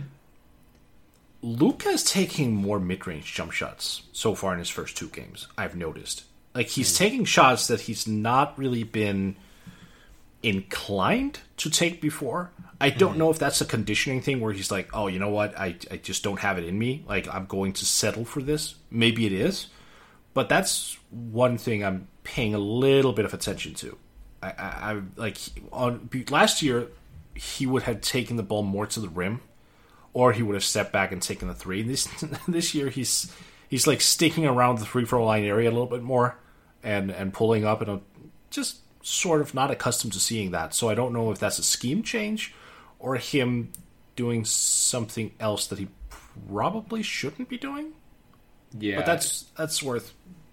Luka is taking more mid-range jump shots so far in his first two games, I've noticed. Like, he's mm. taking shots that he's not really been inclined to take before. I don't mm. know if that's a conditioning thing where he's like, oh, you know what, I, I just don't have it in me. Like, I'm going to settle for this. Maybe it is. But that's one thing I'm paying a little bit of attention to. I, I, I like, on last year, he would have taken the ball more to the rim, or he would have stepped back and taken the three. This this year, he's he's like sticking around the free throw line area a little bit more, and and pulling up, and I'm just sort of not accustomed to seeing that. So I don't know if that's a scheme change or him doing something else that he probably shouldn't be doing. Yeah, but that's that's worth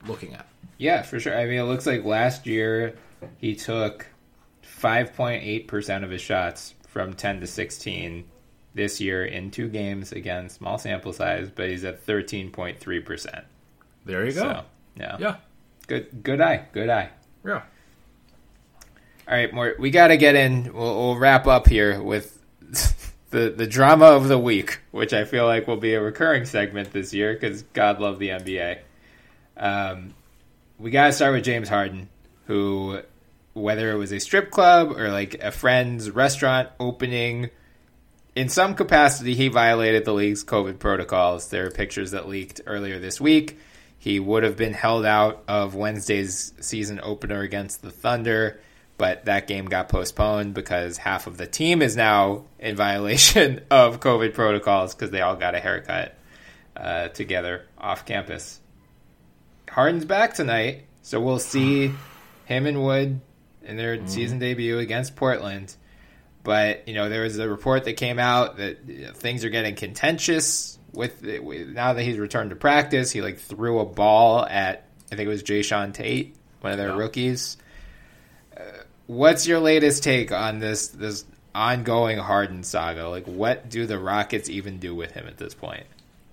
looking at. Yeah, for sure. I mean, it looks like last year he took five point eight percent of his shots from ten to sixteen. This year in two games, again, small sample size, but he's at thirteen point three percent. There you go. So, yeah. Yeah. Good good eye. Good eye. Yeah. All right, Mort, we got to get in. We'll, we'll wrap up here with the, the drama of the week, which I feel like will be a recurring segment this year because God love the N B A. Um, we got to start with James Harden, who, whether it was a strip club or like a friend's restaurant opening, in some capacity, he violated the league's COVID protocols. There are pictures that leaked earlier this week. He would have been held out of Wednesday's season opener against the Thunder, but that game got postponed because half of the team is now in violation of COVID protocols because they all got a haircut uh, together off campus. Harden's back tonight, so we'll see him and Wood in their mm. season debut against Portland. But, you know, there was a report that came out that you know, things are getting contentious with, with now that he's returned to practice. He, like, threw a ball at, I think it was Jayshawn Tate, one of their yeah. rookies. Uh, what's your latest take on this this ongoing Harden saga? Like, what do the Rockets even do with him at this point?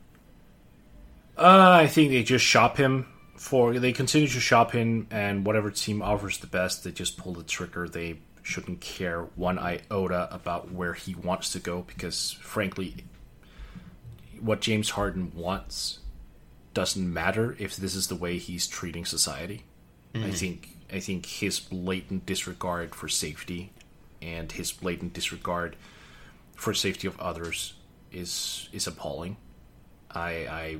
Uh, I think they just shop him for, they continue to shop him, and whatever team offers the best, they just pull the trigger. They shouldn't care one iota about where he wants to go because, frankly, what James Harden wants doesn't matter if this is the way he's treating society. Mm-hmm. I think I think his blatant disregard for safety and his blatant disregard for safety of others is is appalling. I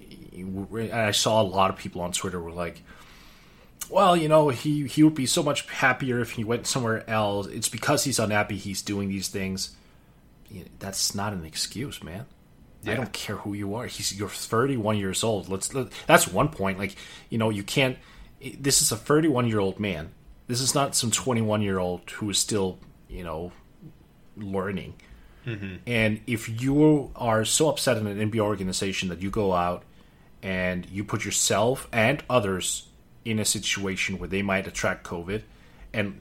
I I saw a lot of people on Twitter were like, well, you know, he, he would be so much happier if he went somewhere else. It's because he's unhappy he's doing these things. You know, that's not an excuse, man. Yeah. I don't care who you are. He's you're thirty-one years old. Let's let, that's one point. Like, you know, you can't. This is a thirty-one-year-old man. This is not some twenty-one-year-old who is still, you know, learning. Mm-hmm. And if you are so upset in an N B A organization that you go out and you put yourself and others in a situation where they might attract COVID and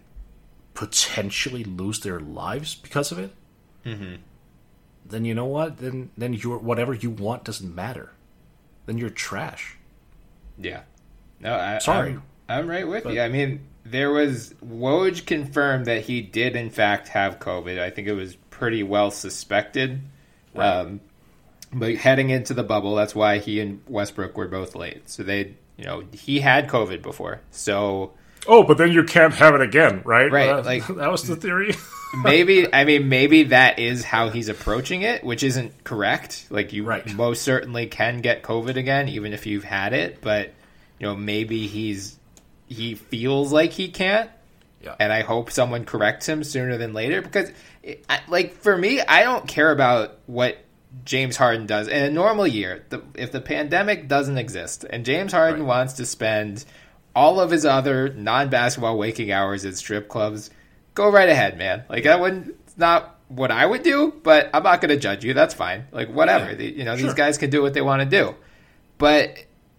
potentially lose their lives because of it, mm-hmm. then you know what? Then then your whatever you want doesn't matter. Then you're trash. Yeah. No, I, sorry. I'm, I'm right with but, you. I mean, there was Woj confirmed that he did in fact have COVID. I think it was pretty well suspected. Right. Um, but heading into the bubble, that's why he and Westbrook were both late. So they. You know, he had COVID before, so... Oh, but then you can't have it again, right? Right, uh, like... That was the theory. maybe, I mean, maybe that is how he's approaching it, which isn't correct. Like, you right. most certainly can get COVID again, even if you've had it, but, you know, maybe he's... He feels like he can't, yeah. and I hope someone corrects him sooner than later, because, it, like, for me, I don't care about what James Harden does in a normal year. The, if the pandemic doesn't exist and James Harden right. wants to spend all of his other non-basketball waking hours at strip clubs, go right ahead, man. Like, that wouldn't, it's not what I would do, but I'm not going to judge you. That's fine. Like, whatever. Yeah. The, you know, sure. these guys can do what they want to do. But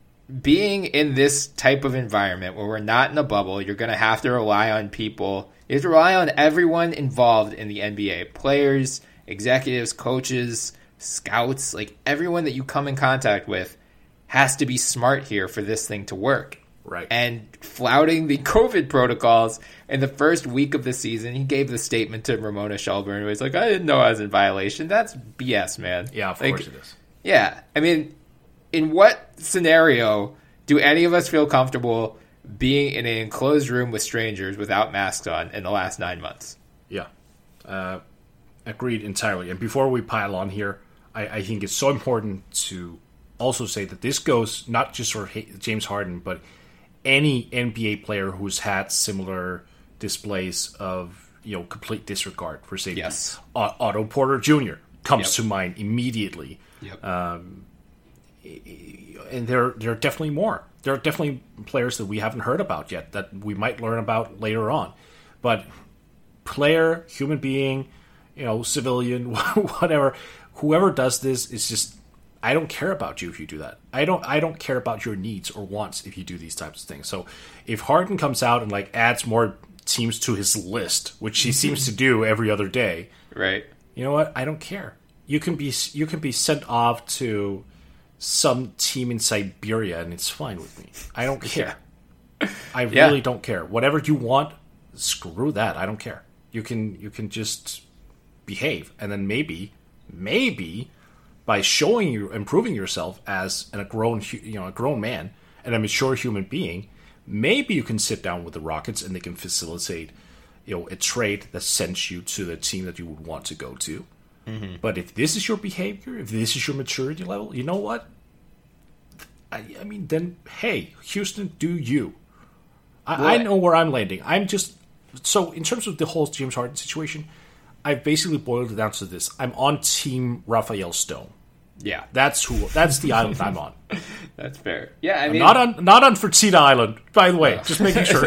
being in this type of environment where we're not in a bubble, you're going to have to rely on people. You have to rely on everyone involved in the N B A. Players, executives, coaches, scouts, like everyone that you come in contact with has to be smart here for this thing to work. Right. And flouting the COVID protocols in the first week of the season, he gave the statement to Ramona Shelburne, who was like, I didn't know I was in violation. That's B S, man. Yeah, of like, course it is. Yeah. I mean, in what scenario do any of us feel comfortable being in an enclosed room with strangers without masks on in the last nine months? Yeah. Uh, agreed entirely. And before we pile on here, I, I think it's so important to also say that this goes not just for James Harden, but any N B A player who's had similar displays of, you know, complete disregard for safety. Yes. Otto Porter Junior comes yep. to mind immediately. Yep. Um, and there, there are definitely more. There are definitely players that we haven't heard about yet that we might learn about later on. But player, human being, you know, civilian, whatever, whoever does this is just I don't care about you if you do that. I don't I don't care about your needs or wants if you do these types of things. So if Harden comes out and like adds more teams to his list, which he seems to do every other day, right? You know what? I don't care. You can be you can be sent off to some team in Siberia and it's fine with me. I don't care. I yeah. really don't care. Whatever you want, screw that. I don't care. You can you can just behave, and then maybe maybe by showing you improving yourself as a grown you know a grown man and a mature human being, maybe you can sit down with the Rockets and they can facilitate you know a trade that sends you to the team that you would want to go to. Mm-hmm. But if this is your behavior, if this is your maturity level, you know what? I, I mean, then hey, Houston, do you? I, I know where I'm landing. I'm just so in terms of the whole James Harden situation, I've basically boiled it down to this: I'm on Team Raphael Stone. Yeah, that's who. That's the island I'm on. That's fair. Yeah, I I'm mean, not on not on Fertitta Island, by the way. No. Just making sure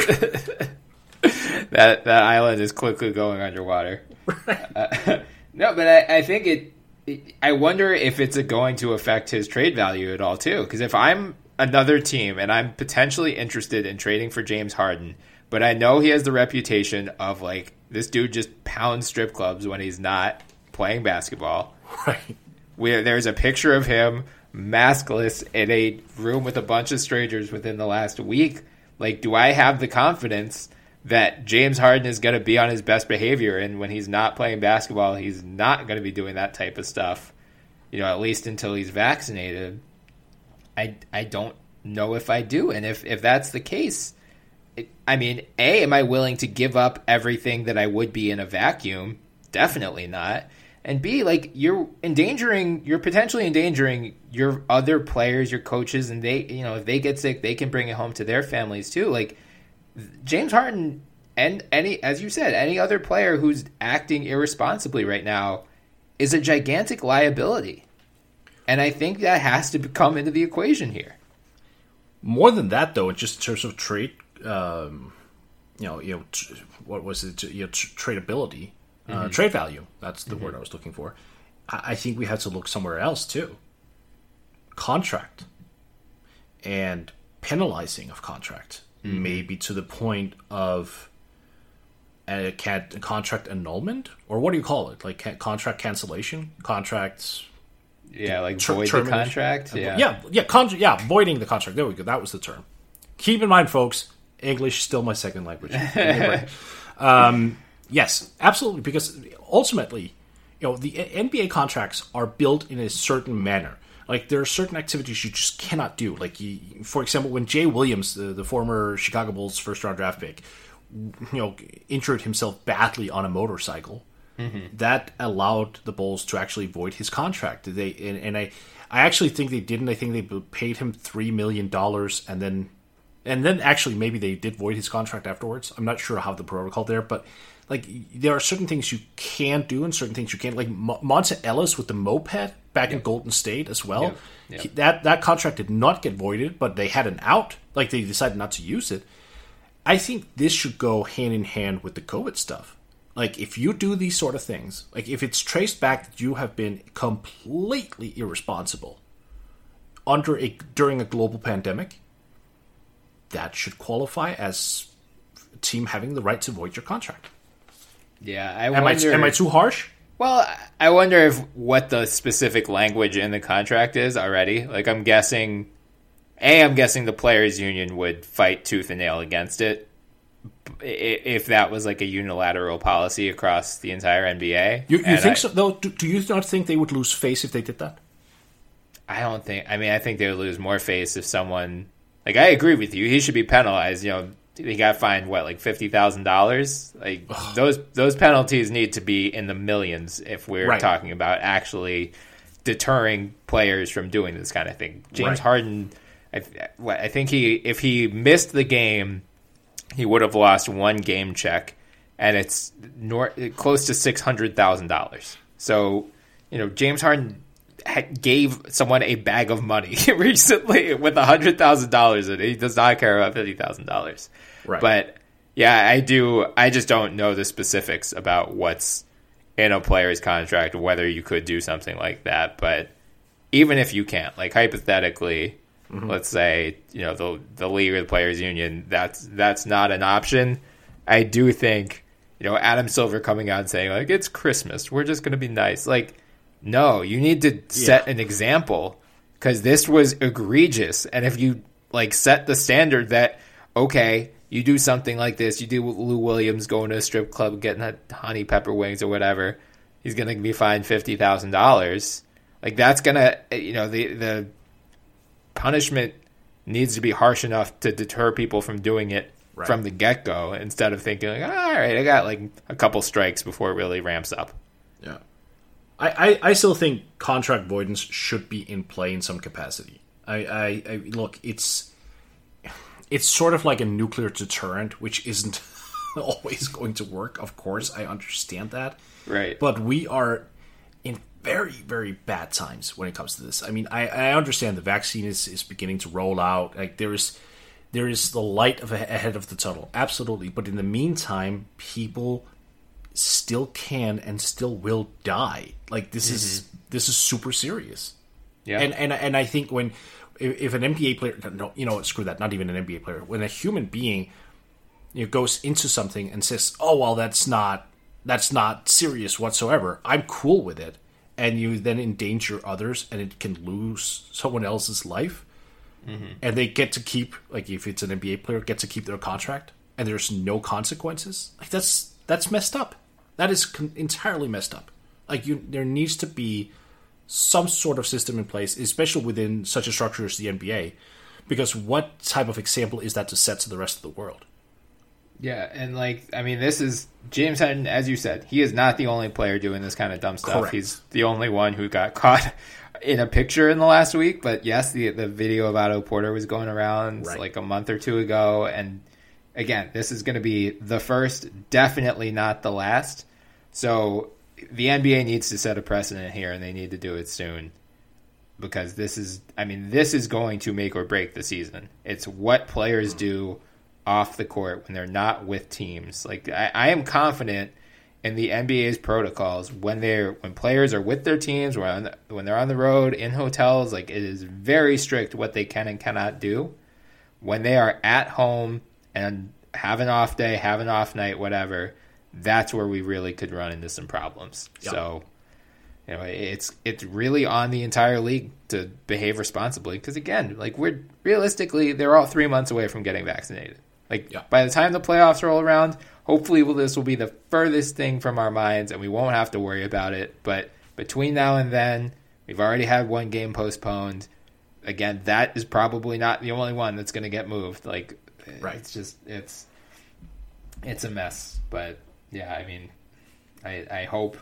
that that island is quickly going underwater. uh, no, but I, I think it, it. I wonder if it's going to affect his trade value at all too. Because if I'm another team and I'm potentially interested in trading for James Harden, but I know he has the reputation of like this dude just pounds strip clubs when he's not playing basketball. Right. Where there's a picture of him maskless in a room with a bunch of strangers within the last week. Like, do I have the confidence that James Harden is going to be on his best behavior, and when he's not playing basketball, he's not going to be doing that type of stuff, you know, at least until he's vaccinated? I, I don't know if I do. And if, if that's the case, it, I mean, A, am I willing to give up everything that I would be in a vacuum? Definitely not. And B, like, you're endangering, you're potentially endangering your other players, your coaches, and they, you know, if they get sick, they can bring it home to their families too. Like, James Harden and any, as you said, any other player who's acting irresponsibly right now is a gigantic liability. And I think that has to come into the equation here. More than that, though, just in terms of trade, um, you know, you know, tr- what was it? You know, tr- tradability, uh, mm-hmm. trade value. That's the mm-hmm. word I was looking for. I-, I think we have to look somewhere else too. Contract and penalizing of contract, mm-hmm. maybe to the point of a, can- a contract annulment, or what do you call it? Like ca- contract cancellation, contracts. Yeah, like ter- void the contract. Yeah, yeah, yeah, con- yeah, voiding the contract. There we go. That was the term. Keep in mind, folks, English is still my second language. um, yes, absolutely, because ultimately, you know, the N B A contracts are built in a certain manner. Like, there are certain activities you just cannot do. Like, you, for example, when Jay Williams, the, the former Chicago Bulls first-round draft pick, you know, injured himself badly on a motorcycle. Mm-hmm. That allowed the Bulls to actually void his contract. They and, and I, I actually think they didn't. I think they paid him three million dollars, and then, and then actually maybe they did void his contract afterwards. I'm not sure how the protocol there, but like there are certain things you can do and certain things you can't. Like Mo- Monta Ellis with the moped back yep. in Golden State as well. Yep. Yep. He, that that contract did not get voided, but they had an out. Like they decided not to use it. I think this should go hand in hand with the COVID stuff. Like, if you do these sort of things, like if it's traced back that you have been completely irresponsible under a during a global pandemic, that should qualify as a team having the right to void your contract. Yeah, I am wonder. I, am I too harsh? Well, I wonder if what the specific language in the contract is already. Like, I'm guessing, A, I'm guessing the players' union would fight tooth and nail against it. If that was like a unilateral policy across the entire N B A. You, you think I, so? Though, do, do you not think they would lose face if they did that? I don't think. I mean, I think they would lose more face if someone. Like, I agree with you. He should be penalized. You know, he got fined what, like fifty thousand dollars. Like Ugh. those those penalties need to be in the millions if we're right. talking about actually deterring players from doing this kind of thing. James right. Harden, I, I think he if he missed the game, he would have lost one game check, and it's nor- close to six hundred thousand dollars. So, you know, James Harden had, gave someone a bag of money recently with one hundred thousand dollars in it. He does not care about fifty thousand dollars. Right. But, yeah, I do. I just don't know the specifics about what's in a player's contract, whether you could do something like that. But even if you can't, like hypothetically, Mm-hmm. let's say, you know, the the league or the players union, that's that's not an option. I do think, you know, Adam Silver coming out and saying like it's Christmas, we're just going to be nice. Like, no, you need to set Yeah. an example, because this was egregious. And if you like set the standard that, okay, you do something like this, you do Lou Williams going to a strip club getting a honey pepper wings or whatever, he's going to be fined fifty thousand dollars. Like, that's going to, you know, the the punishment needs to be harsh enough to deter people from doing it Right. from the get-go, instead of thinking, like, all right, I got like a couple strikes before it really ramps up. Yeah. I, I, I still think contract avoidance should be in play in some capacity. I, I, I look, it's it's sort of like a nuclear deterrent, which isn't always going to work. Of course, I understand that. Right. But we are in very, very bad times when it comes to this. I mean, I, I understand the vaccine is, is beginning to roll out. Like, there is there is the light of a, ahead of the tunnel, absolutely. But in the meantime, people still can and still will die. Like, this mm-hmm. is this is super serious. Yeah. And and and I think when if, if an N B A player, no, you know, screw that, not even an N B A player, when a human being, you know, goes into something and says, "Oh, well, that's not that's not serious whatsoever. I'm cool with it," and you then endanger others, and it can lose someone else's life, mm-hmm. and they get to keep, like, if it's an N B A player, get to keep their contract, and there's no consequences. Like, that's that's messed up. That is con- entirely messed up. Like, you, there needs to be some sort of system in place, especially within such a structure as the N B A, because what type of example is that to set to the rest of the world? Yeah, and, like, I mean, this is James Harden, as you said, he is not the only player doing this kind of dumb stuff. Correct. He's the only one who got caught in a picture in the last week. But yes, the the video of Otto Porter was going around right. like a month or two ago. And again, this is going to be the first, definitely not the last. So the N B A needs to set a precedent here, and they need to do it soon. Because this is, I mean, this is going to make or break the season. It's what players do off the court when they're not with teams. Like, I, I am confident in the N B A's protocols when they're when players are with their teams, when the, when they're on the road, in hotels. Like, it is very strict what they can and cannot do. When they are at home and have an off day, have an off night, whatever, that's where we really could run into some problems. Yep. So, you know, it's it's really on the entire league to behave responsibly. Because again, like, we're realistically, they're all three months away from getting vaccinated. Like, yeah. by the time the playoffs roll around, hopefully this will be the furthest thing from our minds and we won't have to worry about it. But between now and then, we've already had one game postponed. Again, that is probably not the only one that's going to get moved. Like, right. it's just, it's, it's a mess. But yeah, I mean, I, I hope,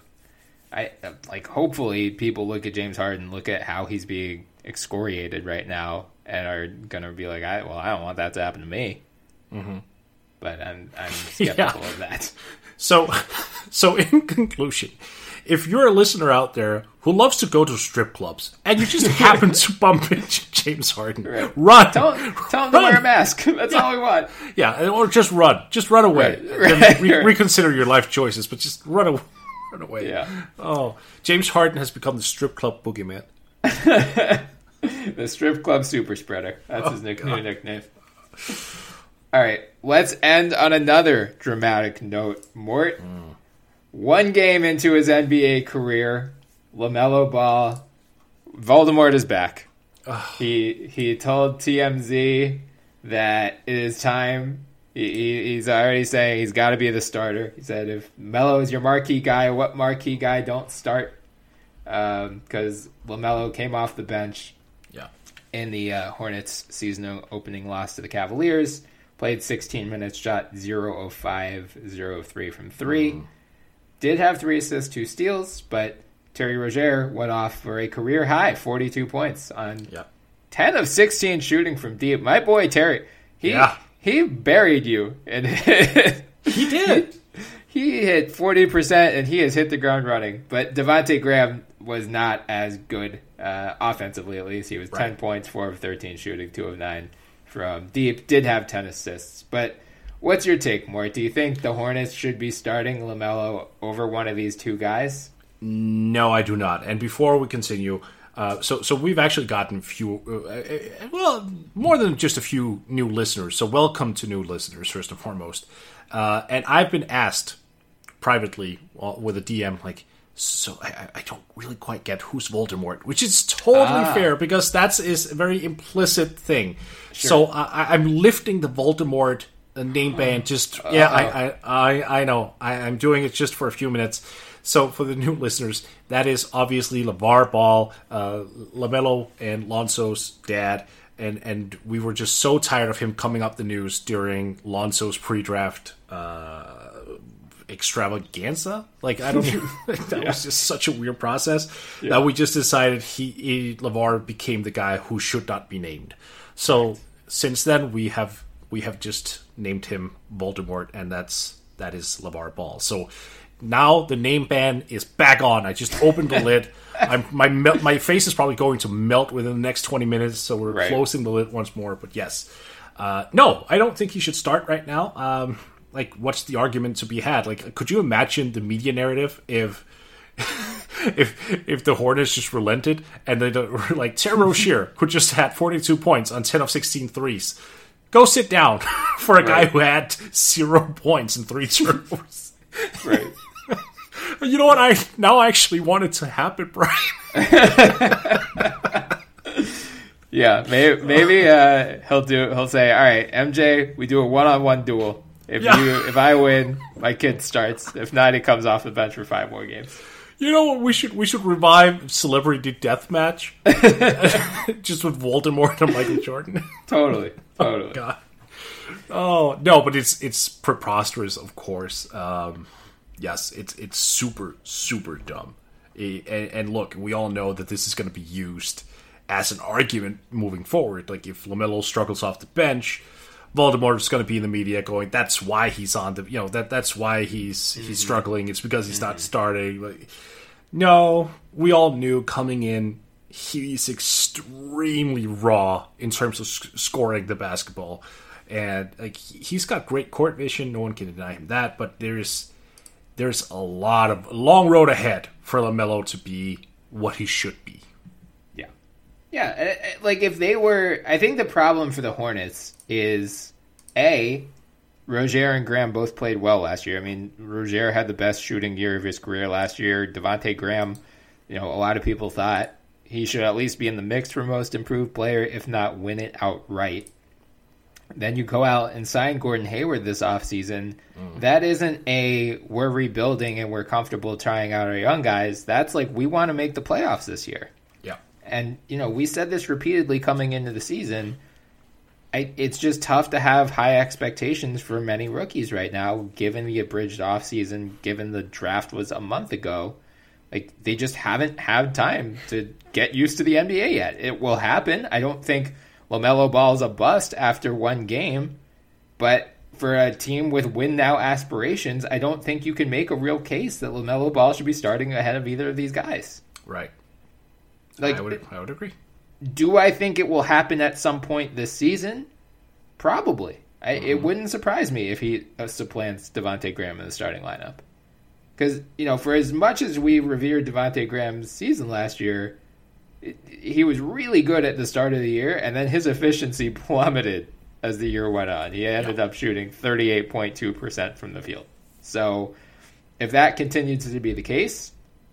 I like, hopefully people look at James Harden, look at how he's being excoriated right now, and are going to be like, I, well, I don't want that to happen to me. Mm-hmm. But I'm I'm skeptical yeah. of that. So, so in conclusion, if you're a listener out there who loves to go to strip clubs and you just happen to bump into James Harden, right. run. Tell, tell him run. to wear a mask. That's yeah. all we want. Yeah, or just run. Just run away. Right. Right. Re- reconsider your life choices, but just run away. Run away. Yeah. Oh, James Harden has become the strip club boogeyman. The strip club super spreader. That's oh, his nick- new nickname. All right, let's end on another dramatic note. Mort, mm. one game into his N B A career, LaMelo Ball, Voldemort is back. Ugh. He he told T M Z that it is time. He, he, he's already saying he's got to be the starter. He said, if Melo is your marquee guy, what marquee guy don't start? Because um, LaMelo came off the bench yeah. in the uh, Hornets' season opening loss to the Cavaliers. Played sixteen minutes, shot zero of five, zero of three from three. Mm. Did have three assists, two steals, but Terry Rozier went off for a career high, forty-two points on yep. ten of sixteen shooting from deep. My boy Terry, he yeah. he buried you. And he did. He, he hit forty percent, and he has hit the ground running. But Devontae Graham was not as good, uh, offensively at least. He was right. ten points, four of thirteen shooting, two of nine. From deep, did have ten assists. But what's your take, Mort? Do you think the Hornets should be starting LaMelo over one of these two guys? No, I do not. And before we continue, Uh, so, so we've actually gotten few, uh, well, more than just a few new listeners. So, welcome to new listeners first and foremost. Uh, and I've been asked privately with a D M, like, so I, I don't really quite get who's Voldemort, which is totally ah. fair because that's is a very implicit thing. Sure. So I, I'm lifting the Voldemort name ban. Just uh, yeah, I, I, I, I know I, I'm doing it just for a few minutes. So for the new listeners, that is obviously LeVar Ball, uh, LaMelo, and Lonzo's dad. And and we were just so tired of him coming up the news during Lonzo's pre-draft uh, extravaganza. Like, I don't even, that yeah. was just such a weird process yeah. that we just decided he, he LeVar became the guy who should not be named. So right. since then, we have we have just named him Voldemort, and that's that is LeVar Ball. So now the name ban is back on. I just opened the lid. I'm, my my face is probably going to melt within the next twenty minutes, so we're right. closing the lid once more. But yes, uh, no, I don't think he should start right now. Um, like, what's the argument to be had? Like, could you imagine the media narrative if if if the Hornets just relented and they were like, Terry Rozier, who just had forty-two points on ten of sixteen threes, go sit down for a right. guy who had zero points and three turnovers. Right. You know what? I now actually want it to happen, Brian. Yeah, maybe, maybe uh, he'll do. He'll say, "All right, M J, we do a one-on-one duel. If yeah. you, if I win, my kid starts. If not, he comes off the bench for five more games." You know what? We should we should revive Celebrity Deathmatch, just with Voldemort and Michael Jordan. Totally, totally. Oh, God. Oh no, but it's it's preposterous, of course. Um, yes, it's it's super super dumb. It, and, and look, we all know that this is going to be used as an argument moving forward. Like, if LaMelo struggles off the bench, Voldemort is going to be in the media going, "That's why he's on the, you know, that that's why he's mm-hmm. he's struggling. It's because he's mm-hmm. not starting." Like, no, we all knew coming in, he's extremely raw in terms of sc- scoring the basketball, and like he's got great court vision. No one can deny him that. But there's there's a lot of a long road ahead for LaMelo to be what he should be. Yeah, yeah. Like, if they were, I think the problem for the Hornets is, A, Rozier and Graham both played well last year. I mean, Rozier had the best shooting year of his career last year. Devontae Graham, you know, a lot of people thought he should at least be in the mix for most improved player, if not win it outright. Then you go out and sign Gordon Hayward this offseason. Mm. That isn't a, we're rebuilding and we're comfortable trying out our young guys. That's like, we want to make the playoffs this year. Yeah. And, you know, we said this repeatedly coming into the season. I, it's just tough to have high expectations for many rookies right now, given the abridged offseason, given the draft was a month ago. Like, they just haven't had time to get used to the N B A yet. It will happen. I don't think LaMelo Ball is a bust after one game, but for a team with win-now aspirations, I don't think you can make a real case that LaMelo Ball should be starting ahead of either of these guys. Right. Like, I would, I would agree. Do I think it will happen at some point this season? Probably. I, mm-hmm. It wouldn't surprise me if he uh, supplants Devontae Graham in the starting lineup. Because, you know, for as much as we revered Devontae Graham's season last year, it, he was really good at the start of the year, and then his efficiency plummeted as the year went on. He ended yep. up shooting thirty-eight point two percent from the field. So if that continues to be the case,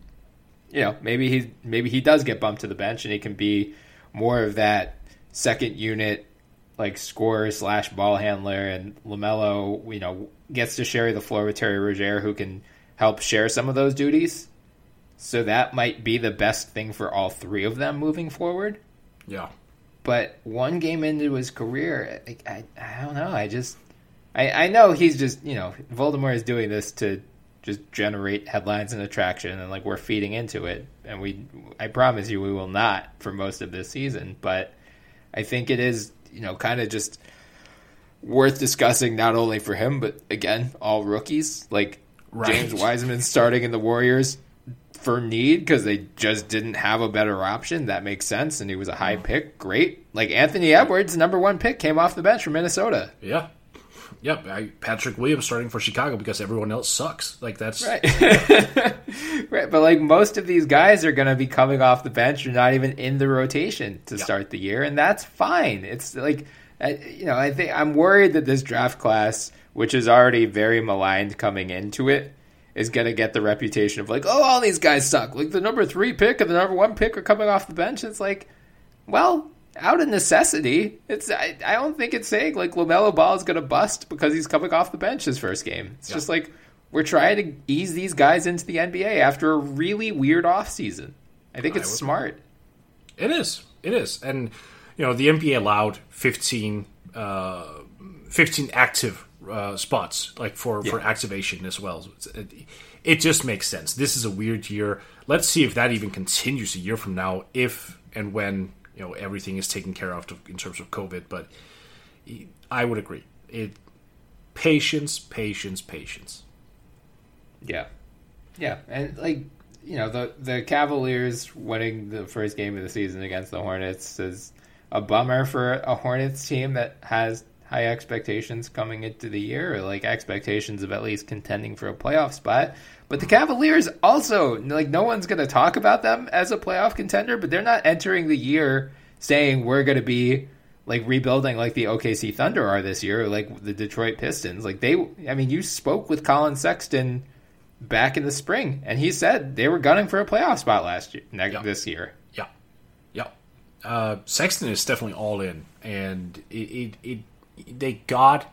you know, maybe he maybe he does get bumped to the bench and he can be more of that second unit, like, scorer slash ball handler, and LaMelo, you know, gets to share the floor with Terry Rozier, who can help share some of those duties. So that might be the best thing for all three of them moving forward. Yeah. But one game into his career, I, I, I don't know. I just, I, I know he's just, you know, Voldemort is doing this to just generate headlines and attraction, and like, we're feeding into it. And we, I promise you, we will not for most of this season. But I think it is, you know, kind of just worth discussing, not only for him, but again, all rookies. Like, right. James Wiseman starting in the Warriors for need because they just didn't have a better option. That makes sense, and he was a high pick. Great. Like, Anthony Edwards, number one pick, came off the bench from Minnesota. Yeah. Yep, I, Patrick Williams starting for Chicago because everyone else sucks. Like that's right. Right, but like most of these guys are going to be coming off the bench or not even in the rotation to yep. start the year, and that's fine. It's like, you know, I think I'm worried that this draft class, which is already very maligned coming into it, is going to get the reputation of like, oh, all these guys suck. Like the number three pick and the number one pick are coming off the bench. It's like, well, out of necessity, it's I, I don't think it's saying like LaMelo Ball is going to bust because he's coming off the bench his first game. It's yeah. just like we're trying to ease these guys into the N B A after a really weird offseason. I think it's I would, smart. It is. It is. And, you know, the N B A allowed fifteen, uh, fifteen active uh, spots like for, yeah. for activation as well. It, it just makes sense. This is a weird year. Let's see if that even continues a year from now, if and when you know everything is taken care of to, in terms of COVID. But I would agree. It patience, patience, patience. Yeah, yeah, and like you know the the Cavaliers winning the first game of the season against the Hornets is a bummer for a Hornets team that has high expectations coming into the year, or like expectations of at least contending for a playoff spot. But the Cavaliers also, like, no one's going to talk about them as a playoff contender, but they're not entering the year saying we're going to be, like, rebuilding like the O K C Thunder are this year, or like the Detroit Pistons. Like, they, I mean, you spoke with Colin Sexton back in the spring, and he said they were gunning for a playoff spot last year, next, yeah. this year. Yeah. Yeah. Uh, Sexton is definitely all in, and it, it, it they got...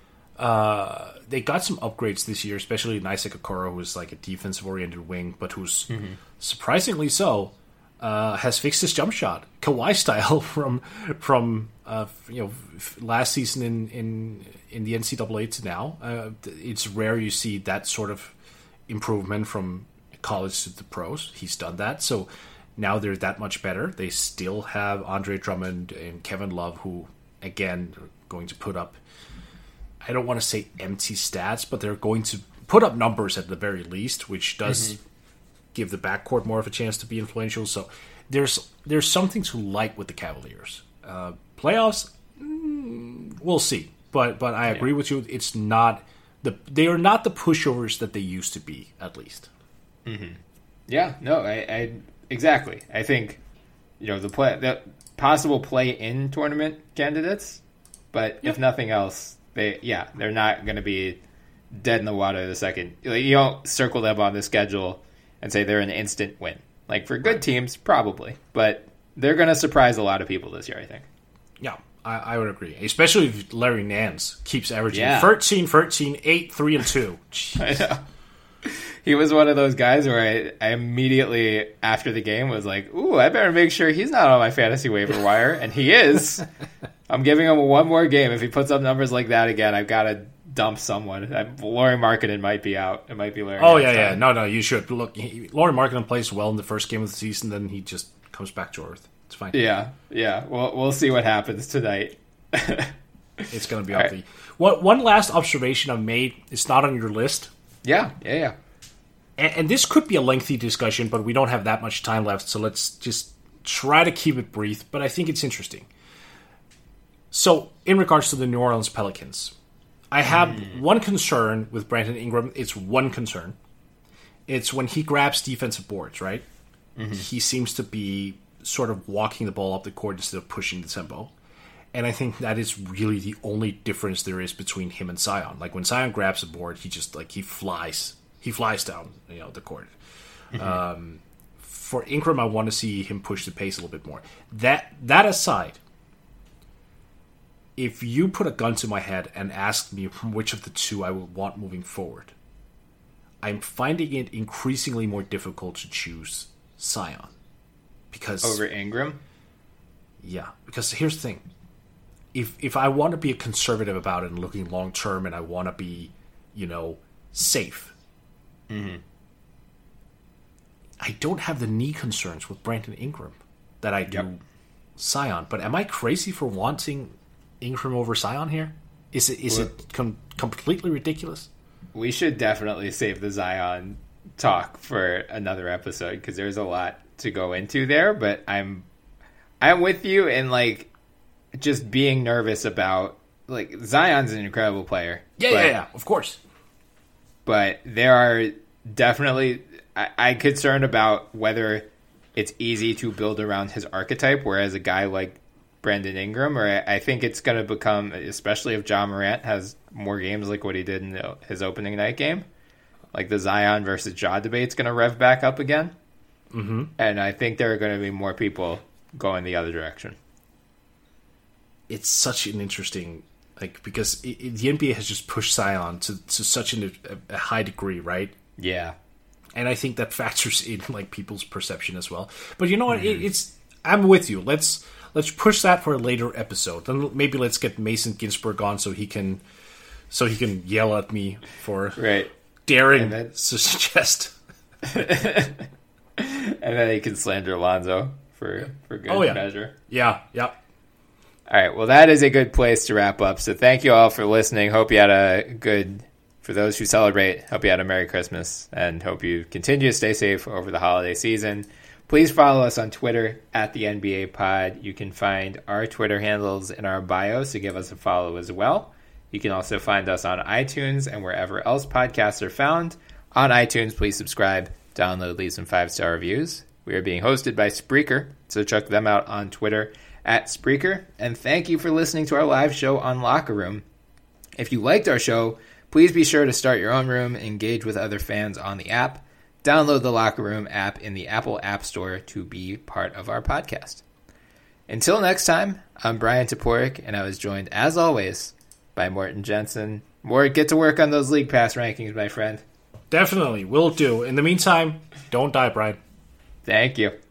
Uh, they got some upgrades this year, especially in Isaac Okoro, who's like a defensive-oriented wing, but who's mm-hmm. surprisingly so uh, has fixed his jump shot, Kawhi style from from uh, you know last season in, in in the N C double A to now. Uh, it's rare you see that sort of improvement from college to the pros. He's done that, so now they're that much better. They still have Andre Drummond and Kevin Love, who again are going to put up, I don't want to say empty stats, but they're going to put up numbers at the very least, which does mm-hmm. give the backcourt more of a chance to be influential. So there's there's something to like with the Cavaliers. Uh, playoffs, mm, we'll see. But but I agree yeah. with you. It's not the they are not the pushovers that they used to be, at least. Mm-hmm. Yeah, no, I, I exactly. I think you know the play the possible play-in tournament candidates, but yep. if nothing else. They yeah, they're not going to be dead in the water the second. Like, you don't circle them on the schedule and say they're an instant win. Like for good teams, probably, but they're going to surprise a lot of people this year, I think. Yeah, I, I would agree, especially if Larry Nance keeps averaging yeah. thirteen, thirteen, eight, three, and two. I know. He was one of those guys where I, I immediately after the game was like, "Ooh, I better make sure he's not on my fantasy waiver wire," and he is. I'm giving him one more game. If he puts up numbers like that again, I've got to dump someone. Lauri Markkanen might be out. It might be Larry. Oh, yeah, time. yeah. No, no, you should. Look, he, Lauri Markkanen plays well in the first game of the season, then he just comes back to earth. It's fine. Yeah, yeah. Well, we'll see what happens tonight. It's going to be ugly. Right. What, one last observation I've made. It's not on your list. Yeah, yeah, yeah. And, and this could be a lengthy discussion, but we don't have that much time left, so let's just try to keep it brief, but I think it's interesting. So, in regards to the New Orleans Pelicans, I have mm. one concern with Brandon Ingram. It's one concern. It's when he grabs defensive boards, right? Mm-hmm. He seems to be sort of walking the ball up the court instead of pushing the tempo. And I think that is really the only difference there is between him and Zion. Like, when Zion grabs a board, he just, like, he flies. He flies down, you know, the court. Mm-hmm. Um, for Ingram, I want to see him push the pace a little bit more. That That aside, if you put a gun to my head and ask me which of the two I would want moving forward, I'm finding it increasingly more difficult to choose Zion. Because over Ingram? Yeah, because here's the thing. If if I want to be a conservative about it and looking long term and I want to be, you know, safe, mm-hmm. I don't have the knee concerns with Brandon Ingram that I do yep. Zion. But am I crazy for wanting Ingram over Zion here? Is it is well, it com- completely ridiculous? We should definitely save the Zion talk for another episode because there's a lot to go into there. But I'm I'm with you in like just being nervous about like Zion's an incredible player Yeah, but, yeah, yeah, of course. But there are definitely, I, I'm concerned about whether it's easy to build around his archetype, whereas a guy like Brandon Ingram, or I, I think it's going to become, especially if Ja Morant has more games like what he did in the, his opening night game, like the Zion versus Ja debate's going to rev back up again. Mm-hmm. And I think there are going to be more people going the other direction. It's such an interesting, like, because it, it, the N B A has just pushed Zion to, to such an, a, a high degree, right? Yeah. And I think that factors in, like, people's perception as well. But you know what? Mm-hmm. It, it's I'm with you. Let's let's push that for a later episode. Then maybe let's get Mason Ginsberg on so he can so he can yell at me for right. daring then, to suggest. And then he can slander Lonzo for, for good oh, yeah. measure. Yeah, yeah. All right, well, that is a good place to wrap up. So thank you all for listening. Hope you had a good, for those who celebrate, hope you had a Merry Christmas, and hope you continue to stay safe over the holiday season. Please follow us on Twitter at the N B A Pod. You can find our Twitter handles in our bio, so give us a follow as well. You can also find us on iTunes and wherever else podcasts are found. On iTunes, please subscribe, download, leave some five-star reviews. We are being hosted by Spreaker, so check them out on Twitter at Spreaker. And thank you for listening to our live show on Locker Room. If you liked our show, please be sure to start your own room, engage with other fans on the app. Download the Locker Room app in the Apple App Store to be part of our podcast. Until next time, I'm Brian Toporek, and I was joined, as always, by Morten Jensen. Mort, get to work on those League Pass rankings, my friend. Definitely, will do. In the meantime, don't die, Brian. Thank you.